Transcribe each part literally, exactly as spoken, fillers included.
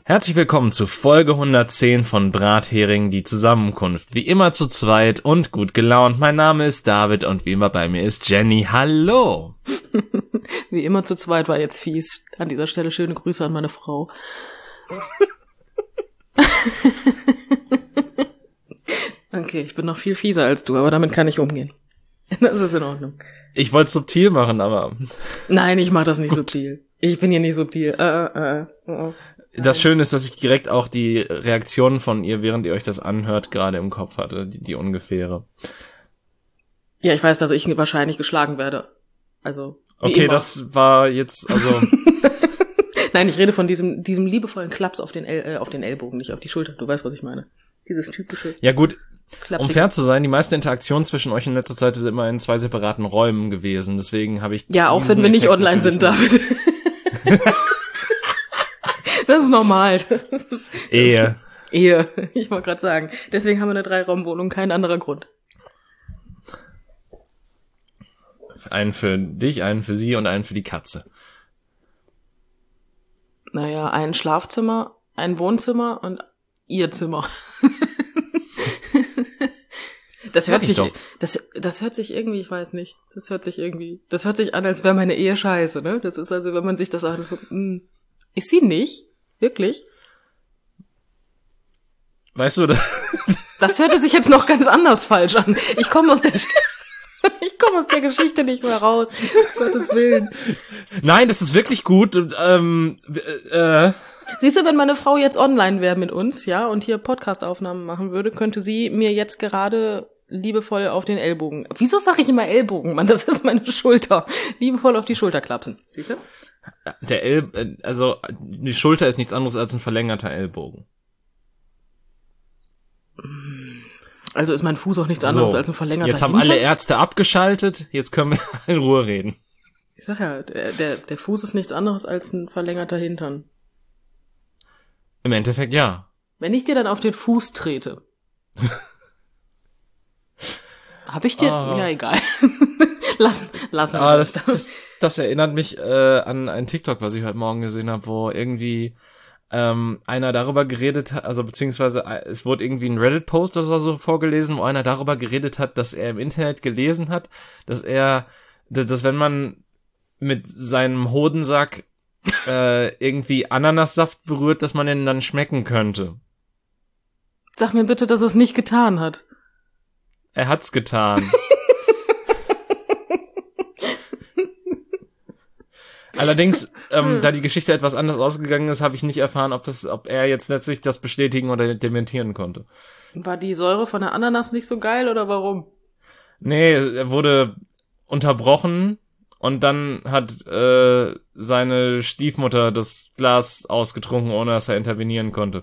Herzlich willkommen zu Folge hundertzehn von Brathering, die Zusammenkunft. Wie immer zu zweit und gut gelaunt. Mein Name ist David und wie immer bei mir ist Jenny. Hallo! Wie immer zu zweit war jetzt fies. An dieser Stelle schöne Grüße an meine Frau. Okay, ich bin noch viel fieser als du, aber damit kann ich umgehen. Das ist in Ordnung. Ich wollte es subtil machen, aber... Nein, ich mach das nicht subtil. Ich bin hier nicht subtil. Äh, äh, äh. Das Schöne ist, dass ich direkt auch die Reaktionen von ihr, während ihr euch das anhört, gerade im Kopf hatte, die, die ungefähre. Ja, ich weiß, dass ich wahrscheinlich geschlagen werde. Also, wie Okay, immer. das war jetzt, also... Nein, ich rede von diesem diesem liebevollen Klaps auf den El- äh, auf den Ellbogen, nicht auf die Schulter. Du weißt, was ich meine. Dieses typische... Ja gut, Klapsig. um fair zu sein, die meisten Interaktionen zwischen euch in letzter Zeit sind immer in zwei separaten Räumen gewesen. Deswegen habe ich... Ja, auch diesen wenn wir nicht Effekt online sind, natürlich David. Das ist normal. Das ist Ehe. Ehe, ich wollte gerade sagen. Deswegen haben wir eine Dreiraumwohnung, kein anderer Grund. Einen für dich, einen für sie und einen für die Katze. Naja, ein Schlafzimmer, ein Wohnzimmer und ihr Zimmer. Das hört sich, das, das hört sich irgendwie, ich weiß nicht, das hört sich irgendwie, das hört sich an, als wäre meine Ehe scheiße, ne? Das ist also, wenn man sich das sagt, so, mh, ist sie nicht? Wirklich? Weißt du, das, Das hörte sich jetzt noch ganz anders falsch an. Ich komme aus der, ich komme aus der Geschichte nicht mehr raus. Um Gottes Willen. Nein, das ist wirklich gut. Ähm, äh, Siehst du, wenn meine Frau jetzt online wäre mit uns, ja, und hier Podcast-Aufnahmen machen würde, könnte sie mir jetzt gerade liebevoll auf den Ellbogen. Wieso sage ich immer Ellbogen, Mann? Das ist meine Schulter. Liebevoll auf die Schulter klapsen. Siehst du? der El, also die Schulter ist nichts anderes als ein verlängerter Ellbogen. Also ist mein Fuß auch nichts anderes So, als ein verlängerter jetzt haben Hintern? alle Ärzte abgeschaltet, jetzt können wir in Ruhe reden. Ich sag ja, der, der, der Fuß ist nichts anderes als ein verlängerter Hintern. Im Endeffekt ja. Wenn ich dir dann auf den Fuß trete, hab ich dir... Ah. Ja, egal. lassen, lassen wir Ah, das. das, das, das erinnert mich äh, an ein TikTok, was ich heute Morgen gesehen habe, wo irgendwie ähm, einer darüber geredet hat, also beziehungsweise äh, es wurde irgendwie ein Reddit-Post oder so vorgelesen, wo einer darüber geredet hat, dass er im Internet gelesen hat, dass er, dass, dass wenn man mit seinem Hodensack äh, irgendwie Ananassaft berührt, dass man den dann schmecken könnte. Sag mir bitte, dass er es nicht getan hat. Er hat's getan. Allerdings, ähm, hm. da die Geschichte etwas anders ausgegangen ist, habe ich nicht erfahren, ob das, ob er jetzt letztlich das bestätigen oder dementieren konnte. War die Säure von der Ananas nicht so geil oder warum? Nee, er wurde unterbrochen und dann hat äh, seine Stiefmutter das Glas ausgetrunken, ohne dass er intervenieren konnte.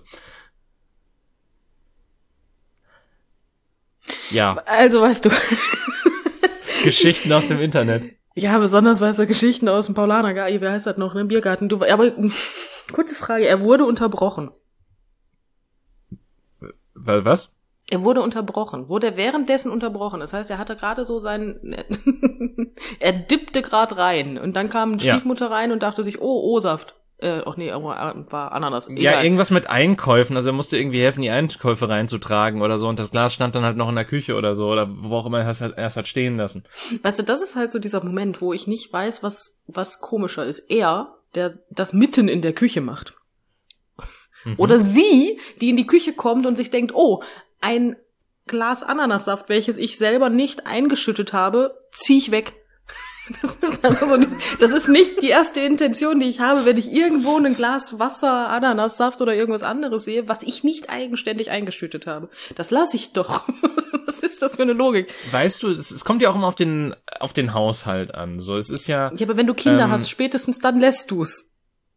Ja. Also, weißt du. Geschichten aus dem Internet. Ja, besonders weißt du, Geschichten aus dem Paulanergarten, wie heißt das noch, ne? Biergarten. Du, aber, kurze Frage, er wurde unterbrochen. Weil was? Er wurde unterbrochen. Wurde er währenddessen unterbrochen? Das heißt, er hatte gerade so seinen, er dippte gerade rein und dann kam die Stiefmutter ja. rein und dachte sich, oh, O-Saft. Äh, ach nee, war Ananas. Egal. Ja, irgendwas mit Einkäufen. Also er musste irgendwie helfen, die Einkäufe reinzutragen oder so. Und das Glas stand dann halt noch in der Küche oder so. Oder wo auch immer er es halt erst hat stehen lassen. Weißt du, das ist halt so dieser Moment, wo ich nicht weiß, was was komischer ist. Er, der das mitten in der Küche macht. Mhm. Oder sie, die in die Küche kommt und sich denkt, oh, ein Glas Ananassaft, welches ich selber nicht eingeschüttet habe, zieh ich weg. Das ist, also, das ist nicht die erste Intention, die ich habe, wenn ich irgendwo ein Glas Wasser, Ananassaft oder irgendwas anderes sehe, was ich nicht eigenständig eingeschüttet habe. Das lasse ich doch. Was ist das für eine Logik? Weißt du, es, es kommt ja auch immer auf den auf den Haushalt an. So, es ist ja. Ja, aber wenn du Kinder ähm, hast, spätestens dann lässt du's.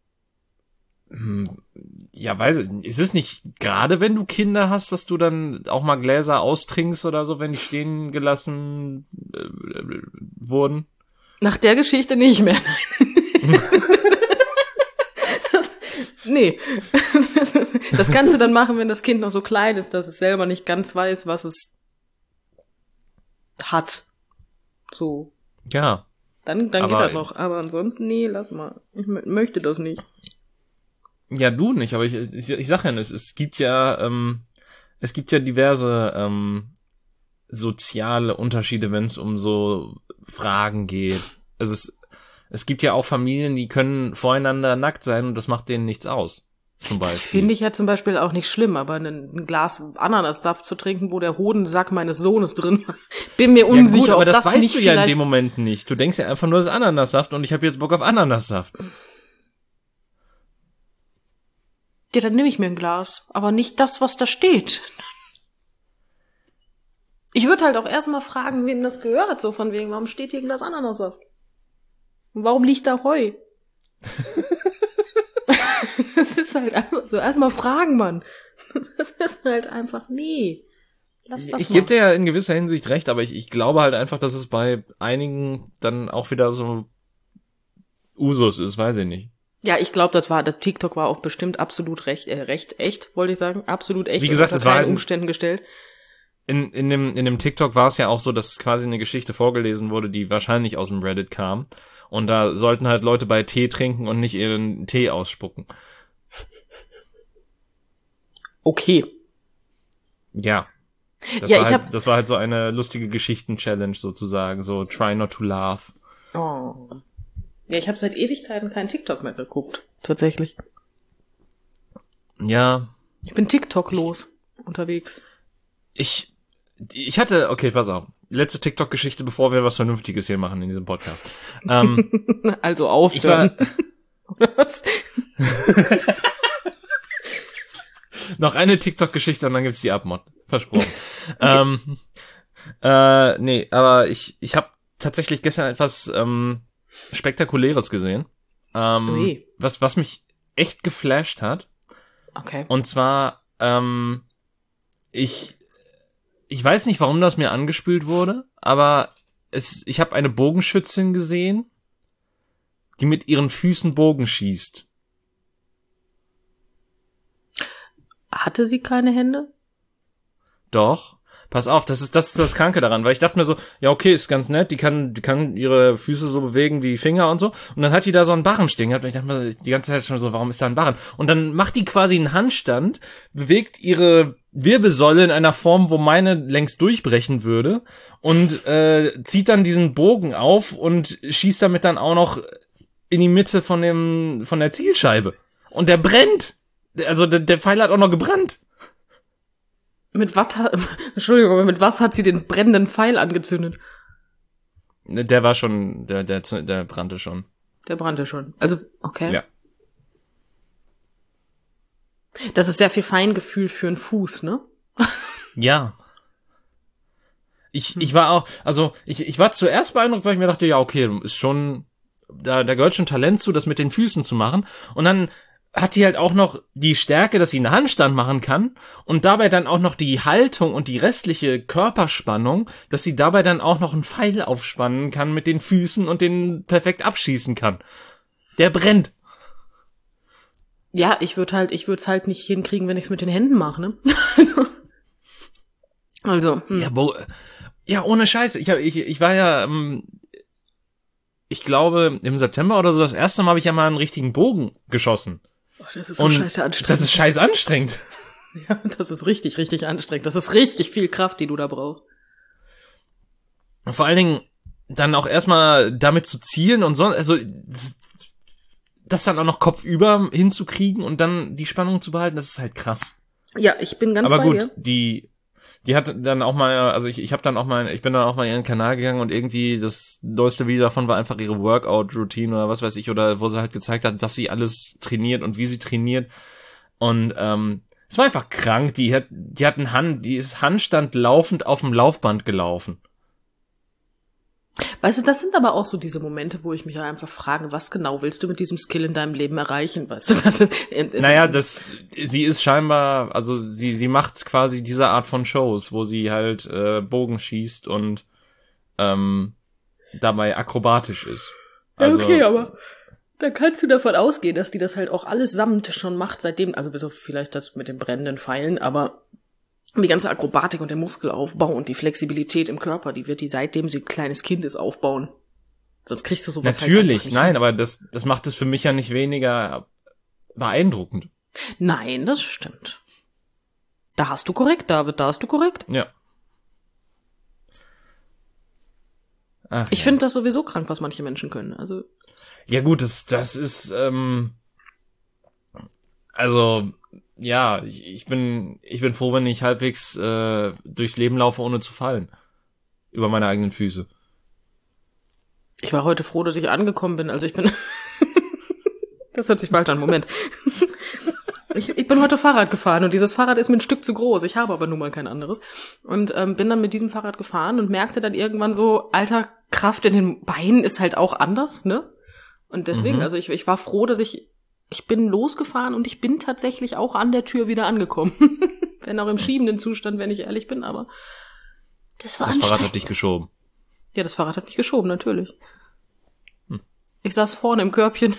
Ja, weiß ich. Ist es nicht gerade, wenn du Kinder hast, dass du dann auch mal Gläser austrinkst oder so, wenn die stehen gelassen äh, wurden? Nach der Geschichte nicht mehr. das, nee. Das kannst du dann machen, wenn das Kind noch so klein ist, dass es selber nicht ganz weiß, was es hat. So. Ja. Dann, dann geht das noch. Aber ansonsten, nee, lass mal. Ich m- möchte das nicht. Ja, du nicht, aber ich, ich, ich sag ja, es, es gibt ja, ähm, es gibt ja diverse ähm, soziale Unterschiede, wenn es um so Fragen geht. Also es, es gibt ja auch Familien, die können voreinander nackt sein und das macht denen nichts aus. Zum Beispiel. Das finde ich ja zum Beispiel auch nicht schlimm, aber ein, ein Glas Ananassaft zu trinken, wo der Hodensack meines Sohnes drin war, bin mir unsicher, ja gut, aber ob das, das weißt nicht du ja vielleicht... in dem Moment nicht. Du denkst ja einfach nur, das ist Ananassaft und ich habe jetzt Bock auf Ananassaft. Ja, dann nehme ich mir ein Glas, aber nicht das, was da steht. Ich würde halt auch erstmal fragen, wem das gehört, so von wegen, warum steht hier ein Glas Ananassaft? Und warum liegt da Heu? Das ist halt einfach so, erstmal fragen, Mann. Das ist halt einfach, nee. Lass das Ich mal. gebe dir ja in gewisser Hinsicht recht, aber ich, ich glaube halt einfach, dass es bei einigen dann auch wieder so Usus ist, weiß ich nicht. Ja, ich glaube, das war, das TikTok war auch bestimmt absolut recht, äh, recht echt, wollte ich sagen, absolut echt. Wie gesagt, unter es war keinen halt- Umständen gestellt. In, in dem, in dem TikTok war es ja auch so, dass quasi eine Geschichte vorgelesen wurde, die wahrscheinlich aus dem Reddit kam. Und da sollten halt Leute bei Tee trinken und nicht ihren Tee ausspucken. Okay. Ja. Das, Ja, war ich halt, hab- das war halt so eine lustige Geschichten-Challenge sozusagen, so try not to laugh. Oh. Ja, ich habe seit Ewigkeiten keinen TikTok mehr geguckt, tatsächlich. Ja, Ich bin TikTok-los unterwegs. ich, ich hatte, okay, pass auf. Letzte TikTok-Geschichte, bevor wir was Vernünftiges hier machen in diesem Podcast. Ähm, Also ich war, aufhören. Was? noch eine TikTok-Geschichte und dann gibt's die Abmod. Versprochen. ähm, äh, nee, aber ich, ich habe tatsächlich gestern etwas ähm, Spektakuläres gesehen. Ähm, Ui. was, was mich echt geflasht hat. Okay. Und zwar, ähm, ich, ich weiß nicht, warum das mir angespült wurde, aber es, ich habe eine Bogenschützin gesehen, die mit ihren Füßen Bogen schießt. Hatte sie keine Hände? Doch. Pass auf, das ist das ist das Kranke daran, weil ich dachte mir so, ja okay, ist ganz nett, die kann die kann ihre Füße so bewegen wie Finger und so und dann hat die da so einen Barren stehen gehabt und ich dachte mir die ganze Zeit schon so, warum ist da ein Barren? Und dann macht die quasi einen Handstand, bewegt ihre Wirbelsäule in einer Form, wo meine längst durchbrechen würde und äh, zieht dann diesen Bogen auf und schießt damit dann auch noch in die Mitte von dem von der Zielscheibe und der brennt. Also der, der Pfeil hat auch noch gebrannt. Mit was hat, Entschuldigung, aber mit was hat sie den brennenden Pfeil angezündet? Der war schon, der, der, der brannte schon. Der brannte schon. Also, okay. Ja. Das ist sehr viel Feingefühl für einen Fuß, ne? Ja. Ich, ich war auch, also, ich, ich war zuerst beeindruckt, weil ich mir dachte, ja, okay, ist schon, da, da gehört schon Talent zu, das mit den Füßen zu machen. Und dann hat die halt auch noch die Stärke, dass sie einen Handstand machen kann und dabei dann auch noch die Haltung und die restliche Körperspannung, dass sie dabei dann auch noch einen Pfeil aufspannen kann mit den Füßen und den perfekt abschießen kann. Der brennt. Ja, ich würde halt, ich würde es halt nicht hinkriegen, wenn ich es mit den Händen mache, ne? Also, also hm. Ja, bo- ja, ohne Scheiße. Ich, hab, ich, ich war ja, ähm, ich glaube, im September oder so, das erste Mal habe ich ja mal einen richtigen Bogen geschossen. Oh, das ist so Und scheiße anstrengend. das ist scheiße anstrengend. Ja, das ist richtig, richtig anstrengend. Das ist richtig viel Kraft, die du da brauchst. Vor allen Dingen dann auch erstmal damit zu zielen und so, also das dann auch noch kopfüber hinzukriegen und dann die Spannung zu behalten, das ist halt krass. Ja, ich bin ganz Aber bei gut, dir. die die hat dann auch mal, also ich ich habe dann auch mal, ich bin dann auch mal in ihren Kanal gegangen und irgendwie das neueste Video davon war einfach ihre Workout-Routine oder was weiß ich, oder wo sie halt gezeigt hat, was sie alles trainiert und wie sie trainiert. Und ähm, es war einfach krank. Die hat, die hat einen Hand, die ist Handstand laufend auf dem Laufband gelaufen. Weißt du, das sind aber auch so diese Momente, wo ich mich einfach frage, was genau willst du mit diesem Skill in deinem Leben erreichen? Weißt du, das ist, ist Naja, das, sie ist scheinbar, also sie, sie macht quasi diese Art von Shows, wo sie halt äh, Bogen schießt und ähm, dabei akrobatisch ist. Also, okay, aber da kannst du davon ausgehen, dass die das halt auch allesamt schon macht, seitdem, also bis auf vielleicht das mit den brennenden Pfeilen, aber die ganze Akrobatik und der Muskelaufbau und die Flexibilität im Körper, die wird die seitdem sie ein kleines Kind ist aufbauen. Sonst kriegst du sowas natürlich, halt einfach nicht nein, hin. aber das, das macht es für mich ja nicht weniger beeindruckend. Nein, das stimmt. Da hast du korrekt, David, da hast du korrekt. Ja. Ach, ich ja. finde das sowieso krank, was manche Menschen können. Also Ja gut, das, das ist, ähm, also, ja, ich, ich bin, ich bin froh, wenn ich halbwegs äh, durchs Leben laufe, ohne zu fallen. Über meine eigenen Füße. Ich war heute froh, dass ich angekommen bin. Also ich bin... Das hört sich falsch an, Moment. Ich, ich bin heute Fahrrad gefahren und dieses Fahrrad ist mir ein Stück zu groß. Ich habe aber nun mal kein anderes. Und ähm, bin dann mit diesem Fahrrad gefahren und merkte dann irgendwann so, alter, Kraft in den Beinen ist halt auch anders, ne? Und deswegen, Mhm. also ich, ich war froh, dass ich... Ich bin losgefahren und ich bin tatsächlich auch an der Tür wieder angekommen. Wenn auch im schiebenden Zustand, wenn ich ehrlich bin, aber... Das war Das Fahrrad anstrengend. hat dich geschoben. Ja, das Fahrrad hat mich geschoben, natürlich. Hm. Ich saß vorne im Körbchen.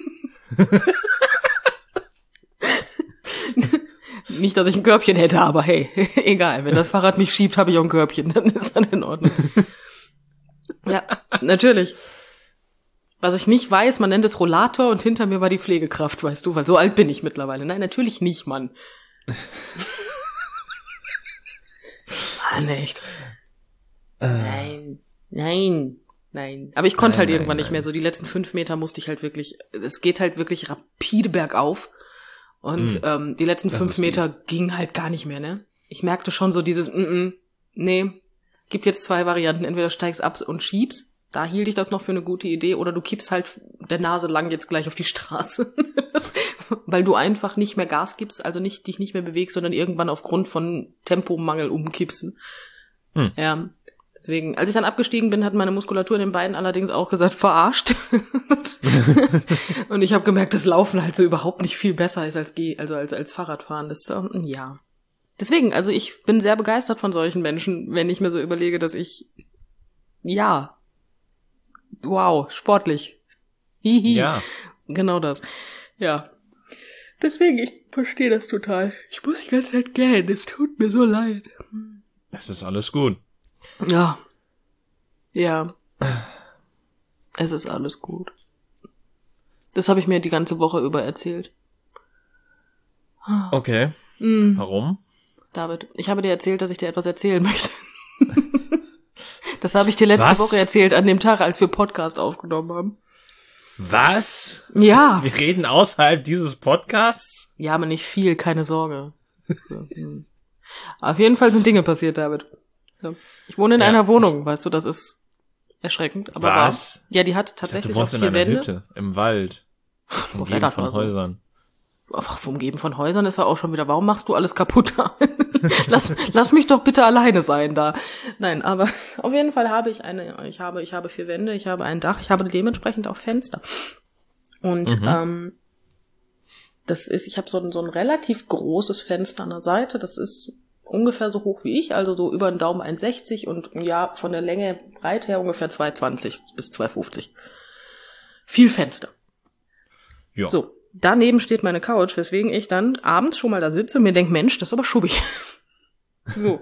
Nicht, dass ich ein Körbchen hätte, aber hey, egal. Wenn das Fahrrad mich schiebt, habe ich auch ein Körbchen. Dann ist das in Ordnung. Ja, natürlich. Was ich nicht weiß, man nennt es Rollator und hinter mir war die Pflegekraft, weißt du, weil so alt bin ich mittlerweile. Nein, natürlich nicht, Mann. Mann, echt. Äh. Nein, nein, nein. Aber ich konnte Nein, halt nein, irgendwann nicht nein. mehr. So die letzten fünf Meter musste ich halt wirklich, es geht halt wirklich rapide bergauf. Und Hm. ähm, die letzten Das fünf ist Meter fies. ging halt gar nicht mehr, ne? Ich merkte schon so dieses, mm -mm, nee, gibt jetzt zwei Varianten. Entweder steigst ab und schiebst, da hielt ich das noch für eine gute Idee, oder du kippst halt der Nase lang jetzt gleich auf die Straße. Weil du einfach nicht mehr Gas gibst, also nicht dich nicht mehr bewegst, sondern irgendwann aufgrund von Tempomangel umkippst. Hm. Ja, deswegen, als ich dann abgestiegen bin, hat meine Muskulatur in den Beinen allerdings auch gesagt, verarscht. Und ich habe gemerkt, dass Laufen halt so überhaupt nicht viel besser ist als Geh, also als als Fahrradfahren. Das ähm, ja. Deswegen, also ich bin sehr begeistert von solchen Menschen, wenn ich mir so überlege, dass ich ja, wow, sportlich. Hihi. Ja. Genau das. Ja. Deswegen, ich verstehe das total. Ich muss die ganze Zeit gähnen, es tut mir so leid. Es ist alles gut. Ja. Ja. Es ist alles gut. Das habe ich mir die ganze Woche über erzählt. Okay. Mm, Warum? David, ich habe dir erzählt, dass ich dir etwas erzählen möchte. Das habe ich dir letzte Was? Woche erzählt, an dem Tag, als wir Podcast aufgenommen haben. Was? Ja. Wir reden außerhalb dieses Podcasts? Ja, aber nicht viel, keine Sorge. So, hm. Auf jeden Fall sind Dinge passiert, David. So. Ich wohne in Ja. einer Wohnung, weißt du, das ist erschreckend. Aber Was? Wahr. Ja, die hat Ich dachte, tatsächlich du wohnst auch in vier einer Wände. Hütte im Wald. Wo Umgeben wär das von mal so? Häusern. Ach, vom Geben von Häusern ist er auch schon wieder. Warum machst du alles kaputt? lass, lass mich doch bitte alleine sein da. Nein, aber auf jeden Fall habe ich eine, ich habe, ich habe vier Wände, ich habe ein Dach, ich habe dementsprechend auch Fenster. Und Mhm. ähm, das ist, ich habe so ein, so ein relativ großes Fenster an der Seite. Das ist ungefähr so hoch wie ich, also so über den Daumen eins Komma sechzig und ja, von der Länge breit her ungefähr zwei Komma zwanzig bis zwei Komma fünfzig. Viel Fenster. Ja. So, daneben steht meine Couch, weswegen ich dann abends schon mal da sitze und mir denke, Mensch, das ist aber schubbig. So.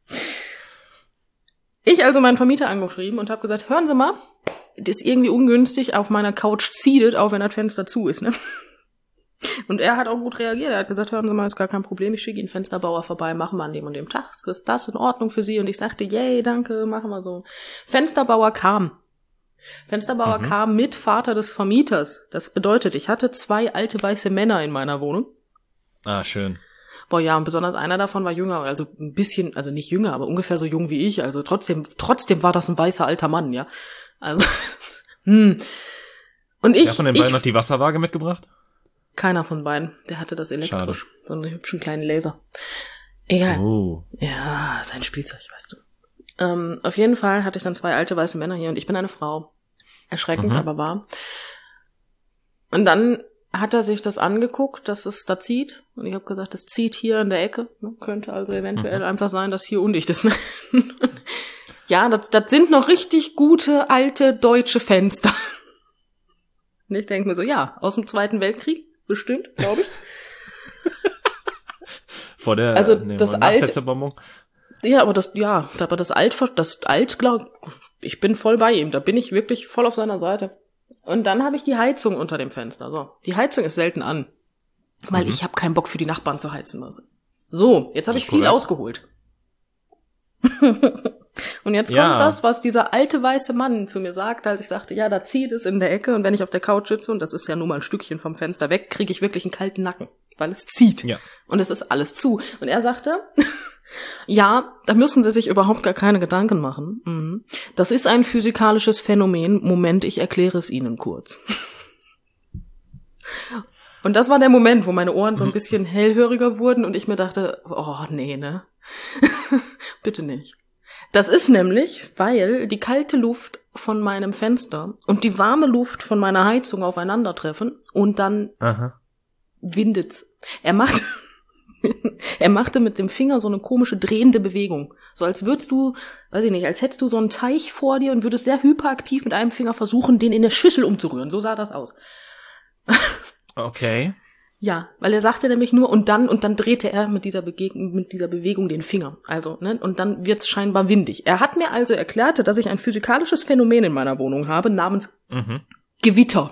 Ich also meinen Vermieter angeschrieben und habe gesagt, hören Sie mal, das ist irgendwie ungünstig, auf meiner Couch zieht es, auch wenn das Fenster zu ist, ne? Und er hat auch gut reagiert. Er hat gesagt, hören Sie mal, ist gar kein Problem, ich schicke Ihnen Fensterbauer vorbei, machen wir an dem und dem Tag. Ist das in Ordnung für Sie? Und ich sagte, yay, danke, machen wir so. Fensterbauer kam. Fensterbauer Mhm. kam mit Vater des Vermieters. Das bedeutet, ich hatte zwei alte weiße Männer in meiner Wohnung. Ah, schön. Boah, ja, und besonders einer davon war jünger, also ein bisschen, also nicht jünger, aber ungefähr so jung wie ich. Also trotzdem, trotzdem war das ein weißer alter Mann, ja. Also, hm. Und ich, Wer von den ich beiden noch die Wasserwaage mitgebracht? keiner von beiden, der hatte das elektrisch. Schade. So einen hübschen kleinen Laser. Egal. Oh. Ja, sein Spielzeug, weißt du. Ähm, auf jeden Fall hatte ich dann zwei alte weiße Männer hier und ich bin eine Frau. Erschreckend, Mhm. aber wahr. Und dann hat er sich das angeguckt, dass es da zieht. Und ich habe gesagt, das zieht hier in der Ecke. Ne? Könnte also eventuell Mhm. einfach sein, dass hier undicht ist. Ja, das, das sind noch richtig gute, alte, deutsche Fenster. Und ich denke mir so, ja, aus dem Zweiten Weltkrieg, bestimmt, glaube ich. Vor der, Also, nee, das nach alte- der Zerbombung. Ja, aber das, ja, aber das Alt, das Alt, glaub, ich bin voll bei ihm. Da bin ich wirklich voll auf seiner Seite. Und dann habe ich die Heizung unter dem Fenster. So, die Heizung ist selten an. Weil Mhm. ich habe keinen Bock für die Nachbarn zu heizen. Also. So, jetzt habe Das ich ist viel korrekt. ausgeholt. Und jetzt kommt Ja. das, was dieser alte weiße Mann zu mir sagte, als ich sagte, ja, da zieht es in der Ecke und wenn ich auf der Couch sitze, und das ist ja nur mal ein Stückchen vom Fenster weg, kriege ich wirklich einen kalten Nacken, weil es zieht. Ja. Und es ist alles zu. Und er sagte, ja, da müssen Sie sich überhaupt gar keine Gedanken machen. Mhm. Das ist ein physikalisches Phänomen. Moment, ich erkläre es Ihnen kurz. Und das war der Moment, wo meine Ohren so ein bisschen hellhöriger wurden und ich mir dachte, oh nee, ne? Bitte nicht. Das ist nämlich, weil die kalte Luft von meinem Fenster und die warme Luft von meiner Heizung aufeinandertreffen und dann Aha. windet's. Er macht, er machte mit dem Finger so eine komische drehende Bewegung. So als würdest du, weiß ich nicht, als hättest du so einen Teich vor dir und würdest sehr hyperaktiv mit einem Finger versuchen, den in der Schüssel umzurühren. So sah das aus. Okay. Ja, weil er sagte nämlich nur, und dann, und dann drehte er mit dieser Begegnung, mit dieser Bewegung den Finger. Also, ne, und dann wird's scheinbar windig. Er hat mir also erklärt, dass ich ein physikalisches Phänomen in meiner Wohnung habe, namens Mhm. Gewitter.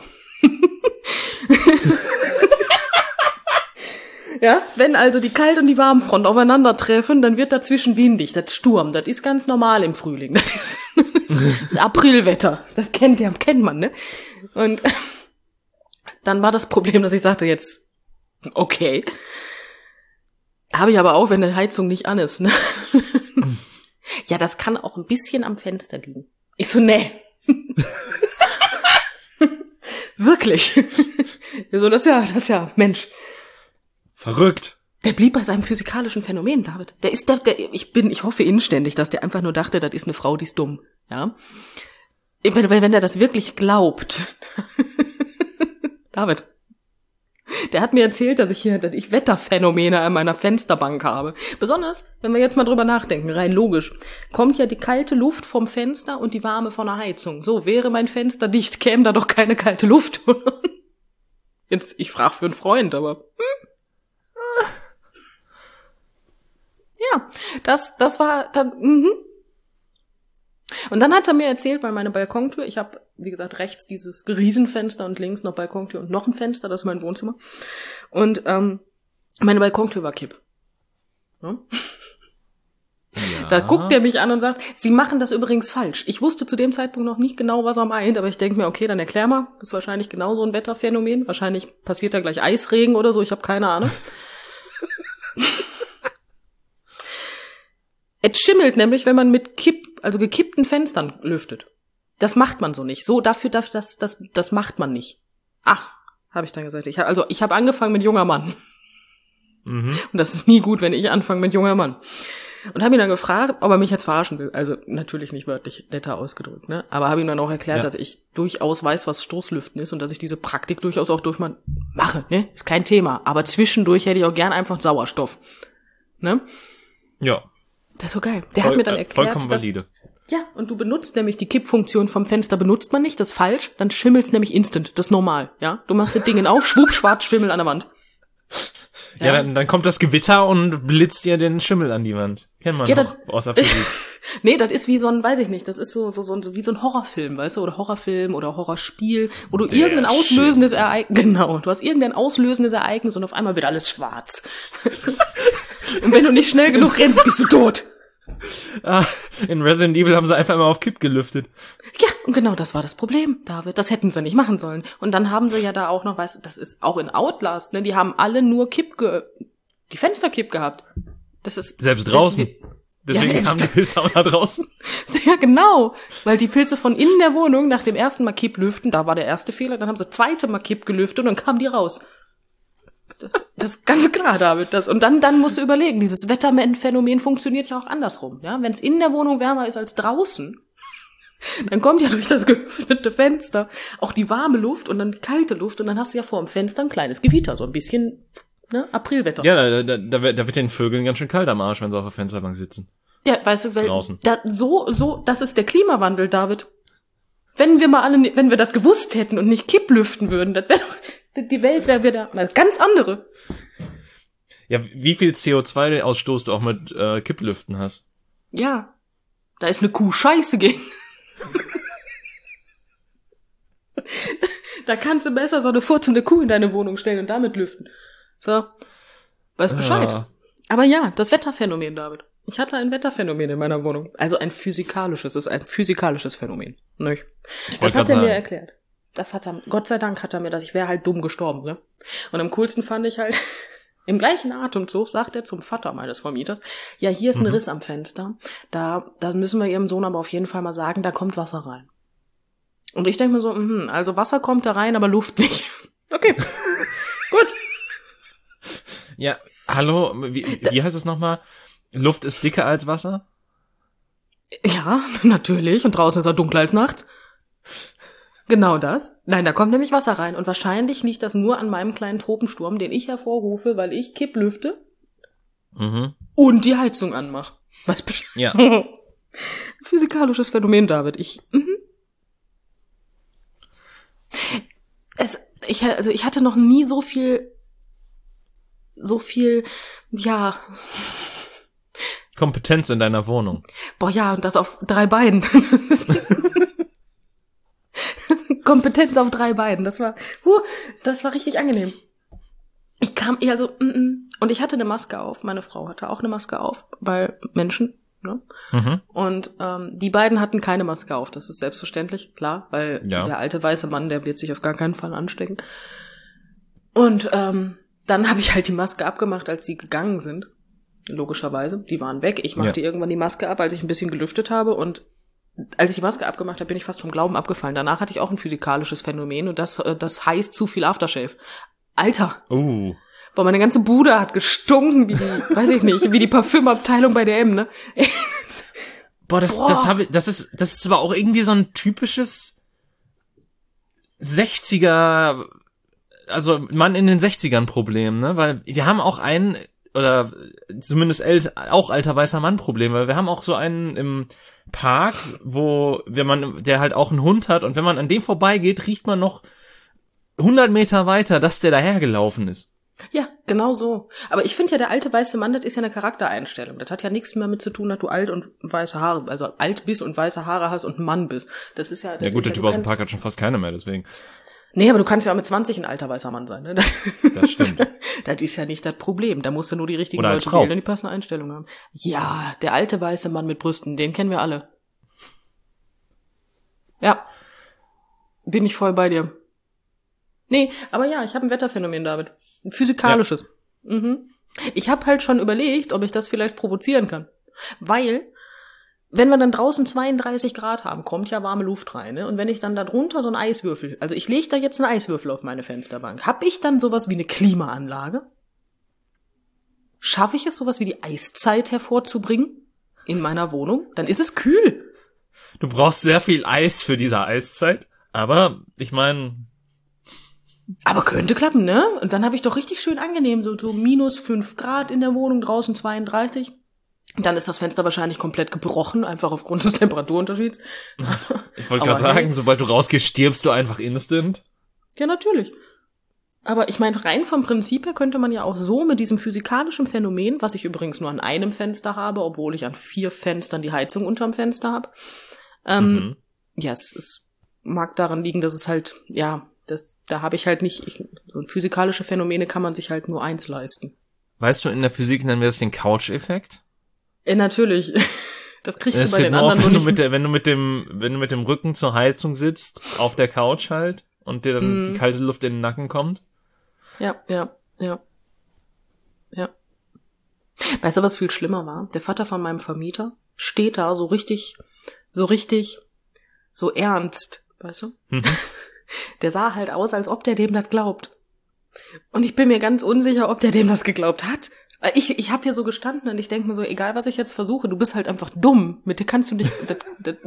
Ja, wenn also die Kalt- und die Warmfront aufeinandertreffen, dann wird dazwischen windig. Das Sturm, das ist ganz normal im Frühling. Das ist, das ist Aprilwetter. Das kennt ja, kennt man, ne? Und dann war das Problem, dass ich sagte, jetzt, okay. Habe ich aber auch, wenn die Heizung nicht an ist, ne? Ja, das kann auch ein bisschen am Fenster liegen. Ich so, nee. Wirklich. So, das ist ja, das ist ja, Mensch. Verrückt. Der blieb bei seinem physikalischen Phänomen, David. Der ist der, der, ich bin, ich hoffe inständig, dass der einfach nur dachte, das ist eine Frau, die ist dumm, ja. Wenn, wenn der das wirklich glaubt. David. Der hat mir erzählt, dass ich hier, dass ich Wetterphänomene an meiner Fensterbank habe. Besonders, wenn wir jetzt mal drüber nachdenken, rein logisch, kommt ja die kalte Luft vom Fenster und die warme von der Heizung. So, wäre mein Fenster dicht, käme da doch keine kalte Luft. Jetzt, ich frage für einen Freund, aber hm. Ja, das, das war dann, mhm. Und dann hat er mir erzählt, weil meine Balkontür, ich habe, wie gesagt, rechts dieses Riesenfenster und links noch Balkontür und noch ein Fenster, das ist mein Wohnzimmer. Und ähm, meine Balkontür war kipp. Ja? Ja. Da guckt er mich an und sagt, Sie machen das übrigens falsch. Ich wusste zu dem Zeitpunkt noch nicht genau, was er meint, aber ich denke mir, okay, dann erklär mal. Das ist wahrscheinlich genau so ein Wetterphänomen. Wahrscheinlich passiert da gleich Eisregen oder so, ich habe keine Ahnung. Es schimmelt nämlich, wenn man mit Kipp, also gekippten Fenstern lüftet. Das macht man so nicht. So, dafür, das, das, das, das macht man nicht. Ach, habe ich dann gesagt. Ich, also, ich habe angefangen mit junger Mann. Mhm. Und das ist nie gut, wenn ich anfange mit junger Mann. Und habe ihn dann gefragt, ob er mich jetzt verarschen will. Also, natürlich nicht wörtlich, netter ausgedrückt, ne? Aber habe ihm dann auch erklärt, Ja. dass ich durchaus weiß, was Stoßlüften ist und dass ich diese Praktik durchaus auch durch mal mache, ne? Ist kein Thema. Aber zwischendurch hätte ich auch gern einfach Sauerstoff. Ne? Ja. Das ist so geil. Der Voll, hat mir dann äh, erklärt, vollkommen dass, valide. ja, und du benutzt nämlich die Kippfunktion vom Fenster, benutzt man nicht, das ist falsch, dann schimmelt's nämlich instant, das ist normal, ja. Du machst das Ding auf, schwupp, schwarz, Schimmel an der Wand. Ja, dann, dann kommt das Gewitter und blitzt dir den Schimmel an die Wand. Kennt man Ja, noch das- aus der Physik. Nee, das ist wie so ein, weiß ich nicht, das ist so, so, so, so wie so ein Horrorfilm, weißt du, oder Horrorfilm oder Horrorspiel, wo du Der irgendein auslösendes Ereignis, genau, du hast irgendein auslösendes Ereignis und auf einmal wird alles schwarz. Und wenn du nicht schnell genug rennst, bist du tot. Ah, in Resident Evil haben sie einfach immer auf Kipp gelüftet. Ja, und genau das war das Problem, David. Das hätten sie nicht machen sollen. Und dann haben sie ja da auch noch, weißt du, das ist auch in Outlast, ne? Die haben alle nur Kipp ge... die Fensterkipp gehabt. Das ist... Selbst draußen. Das Deswegen ja, kamen die Pilze auch nach draußen. ist, ja, genau. Weil die Pilze von innen der Wohnung nach dem ersten Mal Kipp lüften, da war der erste Fehler, dann haben sie zweite Mal Kipp gelüftet und dann kamen die raus. Das, das ist ganz klar, David. Das, und dann, dann musst du überlegen, dieses Wetterphänomen funktioniert ja auch andersrum. Ja? Wenn es in der Wohnung wärmer ist als draußen, dann kommt ja durch das geöffnete Fenster auch die warme Luft und dann die kalte Luft und dann hast du ja vor dem Fenster ein kleines Gewitter, so ein bisschen, ne, Aprilwetter. Ja, da, da, da, wird- da wird den Vögeln ganz schön kalt am Arsch, wenn sie auf der Fensterbank sitzen. Ja, weißt du, weil Draußen. da, so, so, das ist der Klimawandel, David. Wenn wir mal alle, wenn wir das gewusst hätten und nicht Kipp lüften würden, das wäre doch, die Welt wäre wieder eine ganz andere. Ja, wie viel C O zwei Ausstoß du auch mit äh, Kipplüften hast. Ja, da ist eine Kuh scheiße gegen. Da kannst du besser so eine furzende Kuh in deine Wohnung stellen und damit lüften. So, weiß Bescheid. Ja. Aber ja, das Wetterphänomen, David. Ich hatte ein Wetterphänomen in meiner Wohnung. Also ein physikalisches, es ist ein physikalisches Phänomen. Nicht? Das hat er mir erklärt. Das hat er, Gott sei Dank hat er mir das, ich wäre halt dumm gestorben, ne? Und am coolsten fand ich halt, im gleichen Atemzug sagt er zum Vater meines Vermieters, ja, hier ist ein mhm. Riss am Fenster, da, da müssen wir ihrem Sohn aber auf jeden Fall mal sagen, da kommt Wasser rein. Und ich denke mir so, mh, also Wasser kommt da rein, aber Luft nicht. Okay, gut. Ja, hallo, wie, wie heißt es nochmal? Luft ist dicker als Wasser? Ja, natürlich. Und draußen ist er dunkler als nachts. Genau das. Nein, da kommt nämlich Wasser rein. Und wahrscheinlich liegt das nur an meinem kleinen Tropensturm, den ich hervorrufe, weil ich Kipplüfte mhm. und die Heizung anmache. Was Bescheid? Ja. Physikalisches Phänomen, David. Ich, mhm. Es, ich, also ich hatte noch nie so viel, so viel, ja... Kompetenz in deiner Wohnung. Boah, ja, und das auf drei Beinen. Kompetenz auf drei Beinen. Das war, huh, das war richtig angenehm. Ich kam, ja, so, mm, mm. Und ich hatte eine Maske auf. Meine Frau hatte auch eine Maske auf, weil Menschen, ne? Mhm. Und ähm, die beiden hatten keine Maske auf. Das ist selbstverständlich, klar, weil ja. der alte weiße Mann, der wird sich auf gar keinen Fall anstecken. Und ähm, dann habe ich halt die Maske abgemacht, als sie gegangen sind. Logischerweise, die waren weg. Ich machte ja. irgendwann die Maske ab, als ich ein bisschen gelüftet habe, und als ich die Maske abgemacht habe, bin ich fast vom Glauben abgefallen. Danach hatte ich auch ein physikalisches Phänomen, und das das heißt zu viel Aftershave. Alter! Uh. Boah, meine ganze Bude hat gestunken, wie die, weiß ich nicht, wie die Parfümabteilung bei D M, ne? Boah, das Boah. das habe ich, das ist das ist aber auch irgendwie so ein typisches sechziger, also Mann in den sechzigern Problem, ne? Weil wir haben auch einen, oder zumindest ält, auch alter weißer Mann Problem, weil wir haben auch so einen im Park, wo, wenn man, der halt auch einen Hund hat, und wenn man an dem vorbeigeht, riecht man noch hundert Meter weiter, dass der dahergelaufen ist. Ja, genau so. Aber ich finde ja, der alte weiße Mann, das ist ja eine Charaktereinstellung. Das hat ja nichts mehr mit zu tun, dass du alt und weiße Haare, also alt bist und weiße Haare hast und ein Mann bist. Das ist ja... Das ja gut, der ja, Typ aus dem Park hat schon fast keine mehr, deswegen. Nee, aber du kannst ja auch mit zwanzig ein alter weißer Mann sein, ne? Das, das stimmt. Das ist ja nicht das Problem. Da musst du nur die richtigen Oder als Leute Frau. wählen und die passende Einstellung haben. Ja, der alte weiße Mann mit Brüsten, den kennen wir alle. Ja. Bin ich voll bei dir. Nee, aber ja, ich habe ein Wetterphänomen, David. Ein physikalisches. Ja. Mhm. Ich habe halt schon überlegt, ob ich das vielleicht provozieren kann. Weil... Wenn wir dann draußen zweiunddreißig Grad haben, kommt ja warme Luft rein, ne? Und wenn ich dann da drunter so einen Eiswürfel, also ich lege da jetzt einen Eiswürfel auf meine Fensterbank, hab ich dann sowas wie eine Klimaanlage? Schaffe ich es, sowas wie die Eiszeit hervorzubringen in meiner Wohnung? Dann ist es kühl. Du brauchst sehr viel Eis für diese Eiszeit, aber ich meine... Aber könnte klappen, ne? Und dann habe ich doch richtig schön angenehm, so, so minus fünf Grad in der Wohnung, draußen zweiunddreißig. Dann ist das Fenster wahrscheinlich komplett gebrochen, einfach aufgrund des Temperaturunterschieds. Ich wollte gerade sagen, hey, sobald du rausgehst, stirbst du einfach instant. Ja, natürlich. Aber ich meine, rein vom Prinzip her könnte man ja auch so mit diesem physikalischen Phänomen, was ich übrigens nur an einem Fenster habe, obwohl ich an vier Fenstern die Heizung unterm Fenster habe. Ähm, mhm. Ja, es, es mag daran liegen, dass es halt, ja, das, da habe ich halt nicht, ich, so physikalische Phänomene kann man sich halt nur eins leisten. Weißt du, in der Physik nennen wir das den Couch-Effekt? Ja, natürlich. Das kriegst das du bei den nur anderen auf, nur wenn nicht. Du mit der, wenn du mit dem, wenn du mit dem Rücken zur Heizung sitzt, auf der Couch halt, und dir dann mm. die kalte Luft in den Nacken kommt. Ja, ja, ja. Ja. Weißt du, was viel schlimmer war? Der Vater von meinem Vermieter steht da so richtig, so richtig, so ernst, weißt du? Mhm. Der sah halt aus, als ob der dem das glaubt. Und ich bin mir ganz unsicher, ob der dem das geglaubt hat. Ich, ich habe hier so gestanden und ich denke mir so, egal was ich jetzt versuche, du bist halt einfach dumm. Mit dir kannst du nicht... Das, das,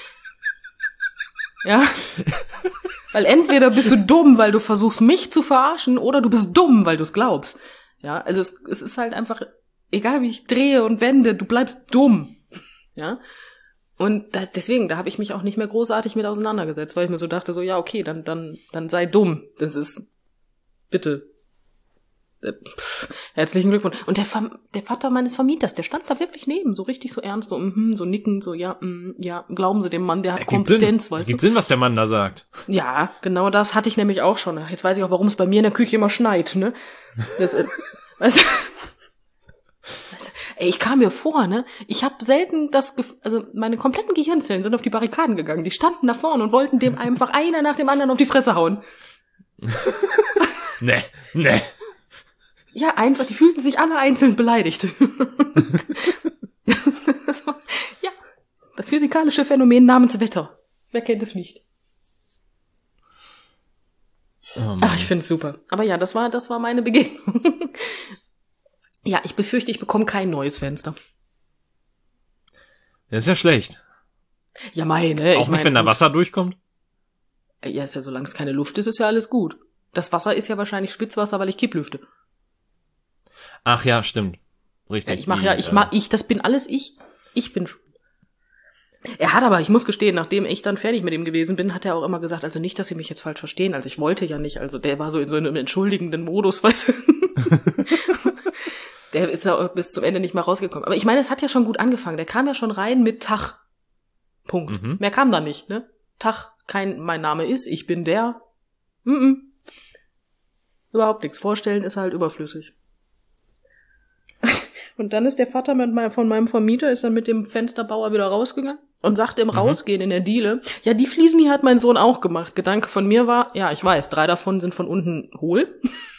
ja? Weil entweder bist du dumm, weil du versuchst, mich zu verarschen, oder du bist dumm, weil du es glaubst. Ja, also es, es ist halt einfach, egal wie ich drehe und wende, du bleibst dumm. Ja? Und da, deswegen, da habe ich mich auch nicht mehr großartig mit auseinandergesetzt, weil ich mir so dachte, so ja, okay, dann, dann, dann sei dumm. Das ist, bitte... Pff, herzlichen Glückwunsch. Und der, Ver- der Vater meines Vermieters, der stand da wirklich neben, so richtig so ernst, so, mhm, so nicken, so, ja, mm, ja, glauben Sie dem Mann, der hat Ergibt Kompetenz, Sinn. weißt Ergibt du? Sinn, was der Mann da sagt. Ja, genau das hatte ich nämlich auch schon. Ach, jetzt weiß ich auch, warum es bei mir in der Küche immer schneit, ne? Das, äh, weißt du, weißt du, ey, ich kam mir vor, ne? Ich habe selten das, Gef- also meine kompletten Gehirnzellen sind auf die Barrikaden gegangen. Die standen da vorne und wollten dem einfach einer nach dem anderen auf die Fresse hauen. Ne, ne. Ja, einfach, die fühlten sich alle einzeln beleidigt. Das war, ja, das physikalische Phänomen namens Wetter. Wer kennt es nicht? Oh Mann. Ach, ich find's super. Aber ja, das war, das war meine Begegnung. Ja, ich befürchte, ich bekomme kein neues Fenster. Das ist ja schlecht. Ja, meine. Auch ich nicht, mein, wenn da Wasser durchkommt? Ja, ist ja, solange es keine Luft ist, ist ja alles gut. Das Wasser ist ja wahrscheinlich Spitzwasser, weil ich Kipplüfte. Ach ja, stimmt. Richtig. Ja, ich mache ja, ich äh, mach, ich, das bin alles ich. Ich bin schuld. Er hat aber, ich muss gestehen, nachdem ich dann fertig mit ihm gewesen bin, hat er auch immer gesagt, also nicht, dass Sie mich jetzt falsch verstehen, also ich wollte ja nicht, also der war so in so einem entschuldigenden Modus, weißt du. Der ist ja bis zum Ende nicht mal rausgekommen. Aber ich meine, es hat ja schon gut angefangen. Der kam ja schon rein mit Tag. Punkt. Mhm. Mehr kam da nicht, ne? Tag, kein, mein Name ist, ich bin der. Mhm. Überhaupt nichts. Vorstellen ist halt überflüssig. Und dann ist der Vater mit meinem, von meinem Vermieter, ist dann mit dem Fensterbauer wieder rausgegangen und sagte im Mhm. Rausgehen in der Diele, ja, die Fliesen hier hat mein Sohn auch gemacht. Gedanke von mir war, ja, ich weiß, drei davon sind von unten hohl.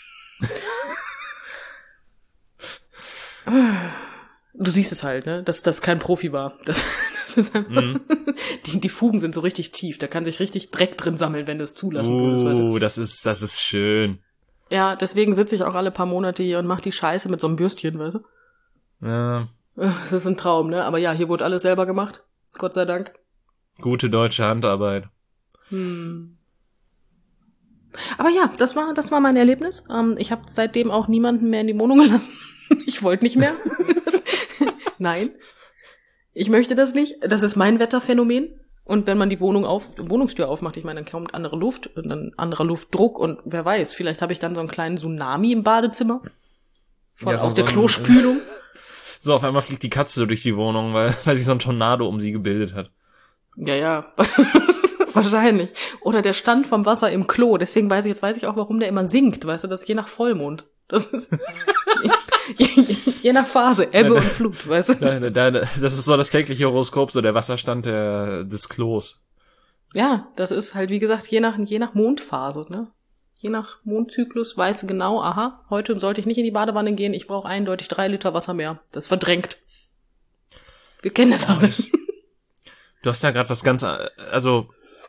Du siehst es halt, ne, dass das kein Profi war. Das, das ist einfach, Mhm. die, die Fugen sind so richtig tief, da kann sich richtig Dreck drin sammeln, wenn du es zulassen würdest, weißt du. Uh, das ist, das ist schön. Ja, deswegen sitze ich auch alle paar Monate hier und mach die Scheiße mit so einem Bürstchen, weißt du. Ja, Das ist ein Traum, ne? Aber ja, hier wurde alles selber gemacht. Gott sei Dank. gute deutsche Handarbeit. Hm. Aber ja, das war das war mein Erlebnis. Ähm, ich habe seitdem auch niemanden mehr in die Wohnung gelassen. Ich wollte nicht mehr. Nein. Ich möchte das nicht. Das ist mein Wetterphänomen. Und wenn man die Wohnung auf, Wohnungstür aufmacht, ich meine, dann kommt andere Luft und dann anderer Luftdruck und wer weiß, vielleicht habe ich dann so einen kleinen Tsunami im Badezimmer. Von, Ja, so- aus der so ein- Klospülung. So, auf einmal fliegt die Katze so durch die Wohnung, weil, weil sich so ein Tornado um sie gebildet hat. Ja, ja. Wahrscheinlich. Oder der Stand vom Wasser im Klo. Deswegen weiß ich, jetzt weiß ich auch, warum der immer sinkt. Weißt du, das ist je nach Vollmond. Das ist je, je, je nach Phase, Ebbe und Flut, weißt du. Da, da, das ist so das tägliche Horoskop, so der Wasserstand der, des Klos. Ja, das ist halt, wie gesagt, je nach, je nach Mondphase, ne? Je nach Mondzyklus weißt du genau, aha, heute sollte ich nicht in die Badewanne gehen, ich brauche eindeutig drei Liter Wasser mehr. Das verdrängt. Wir kennen das alles. Du hast ja gerade was ganz, also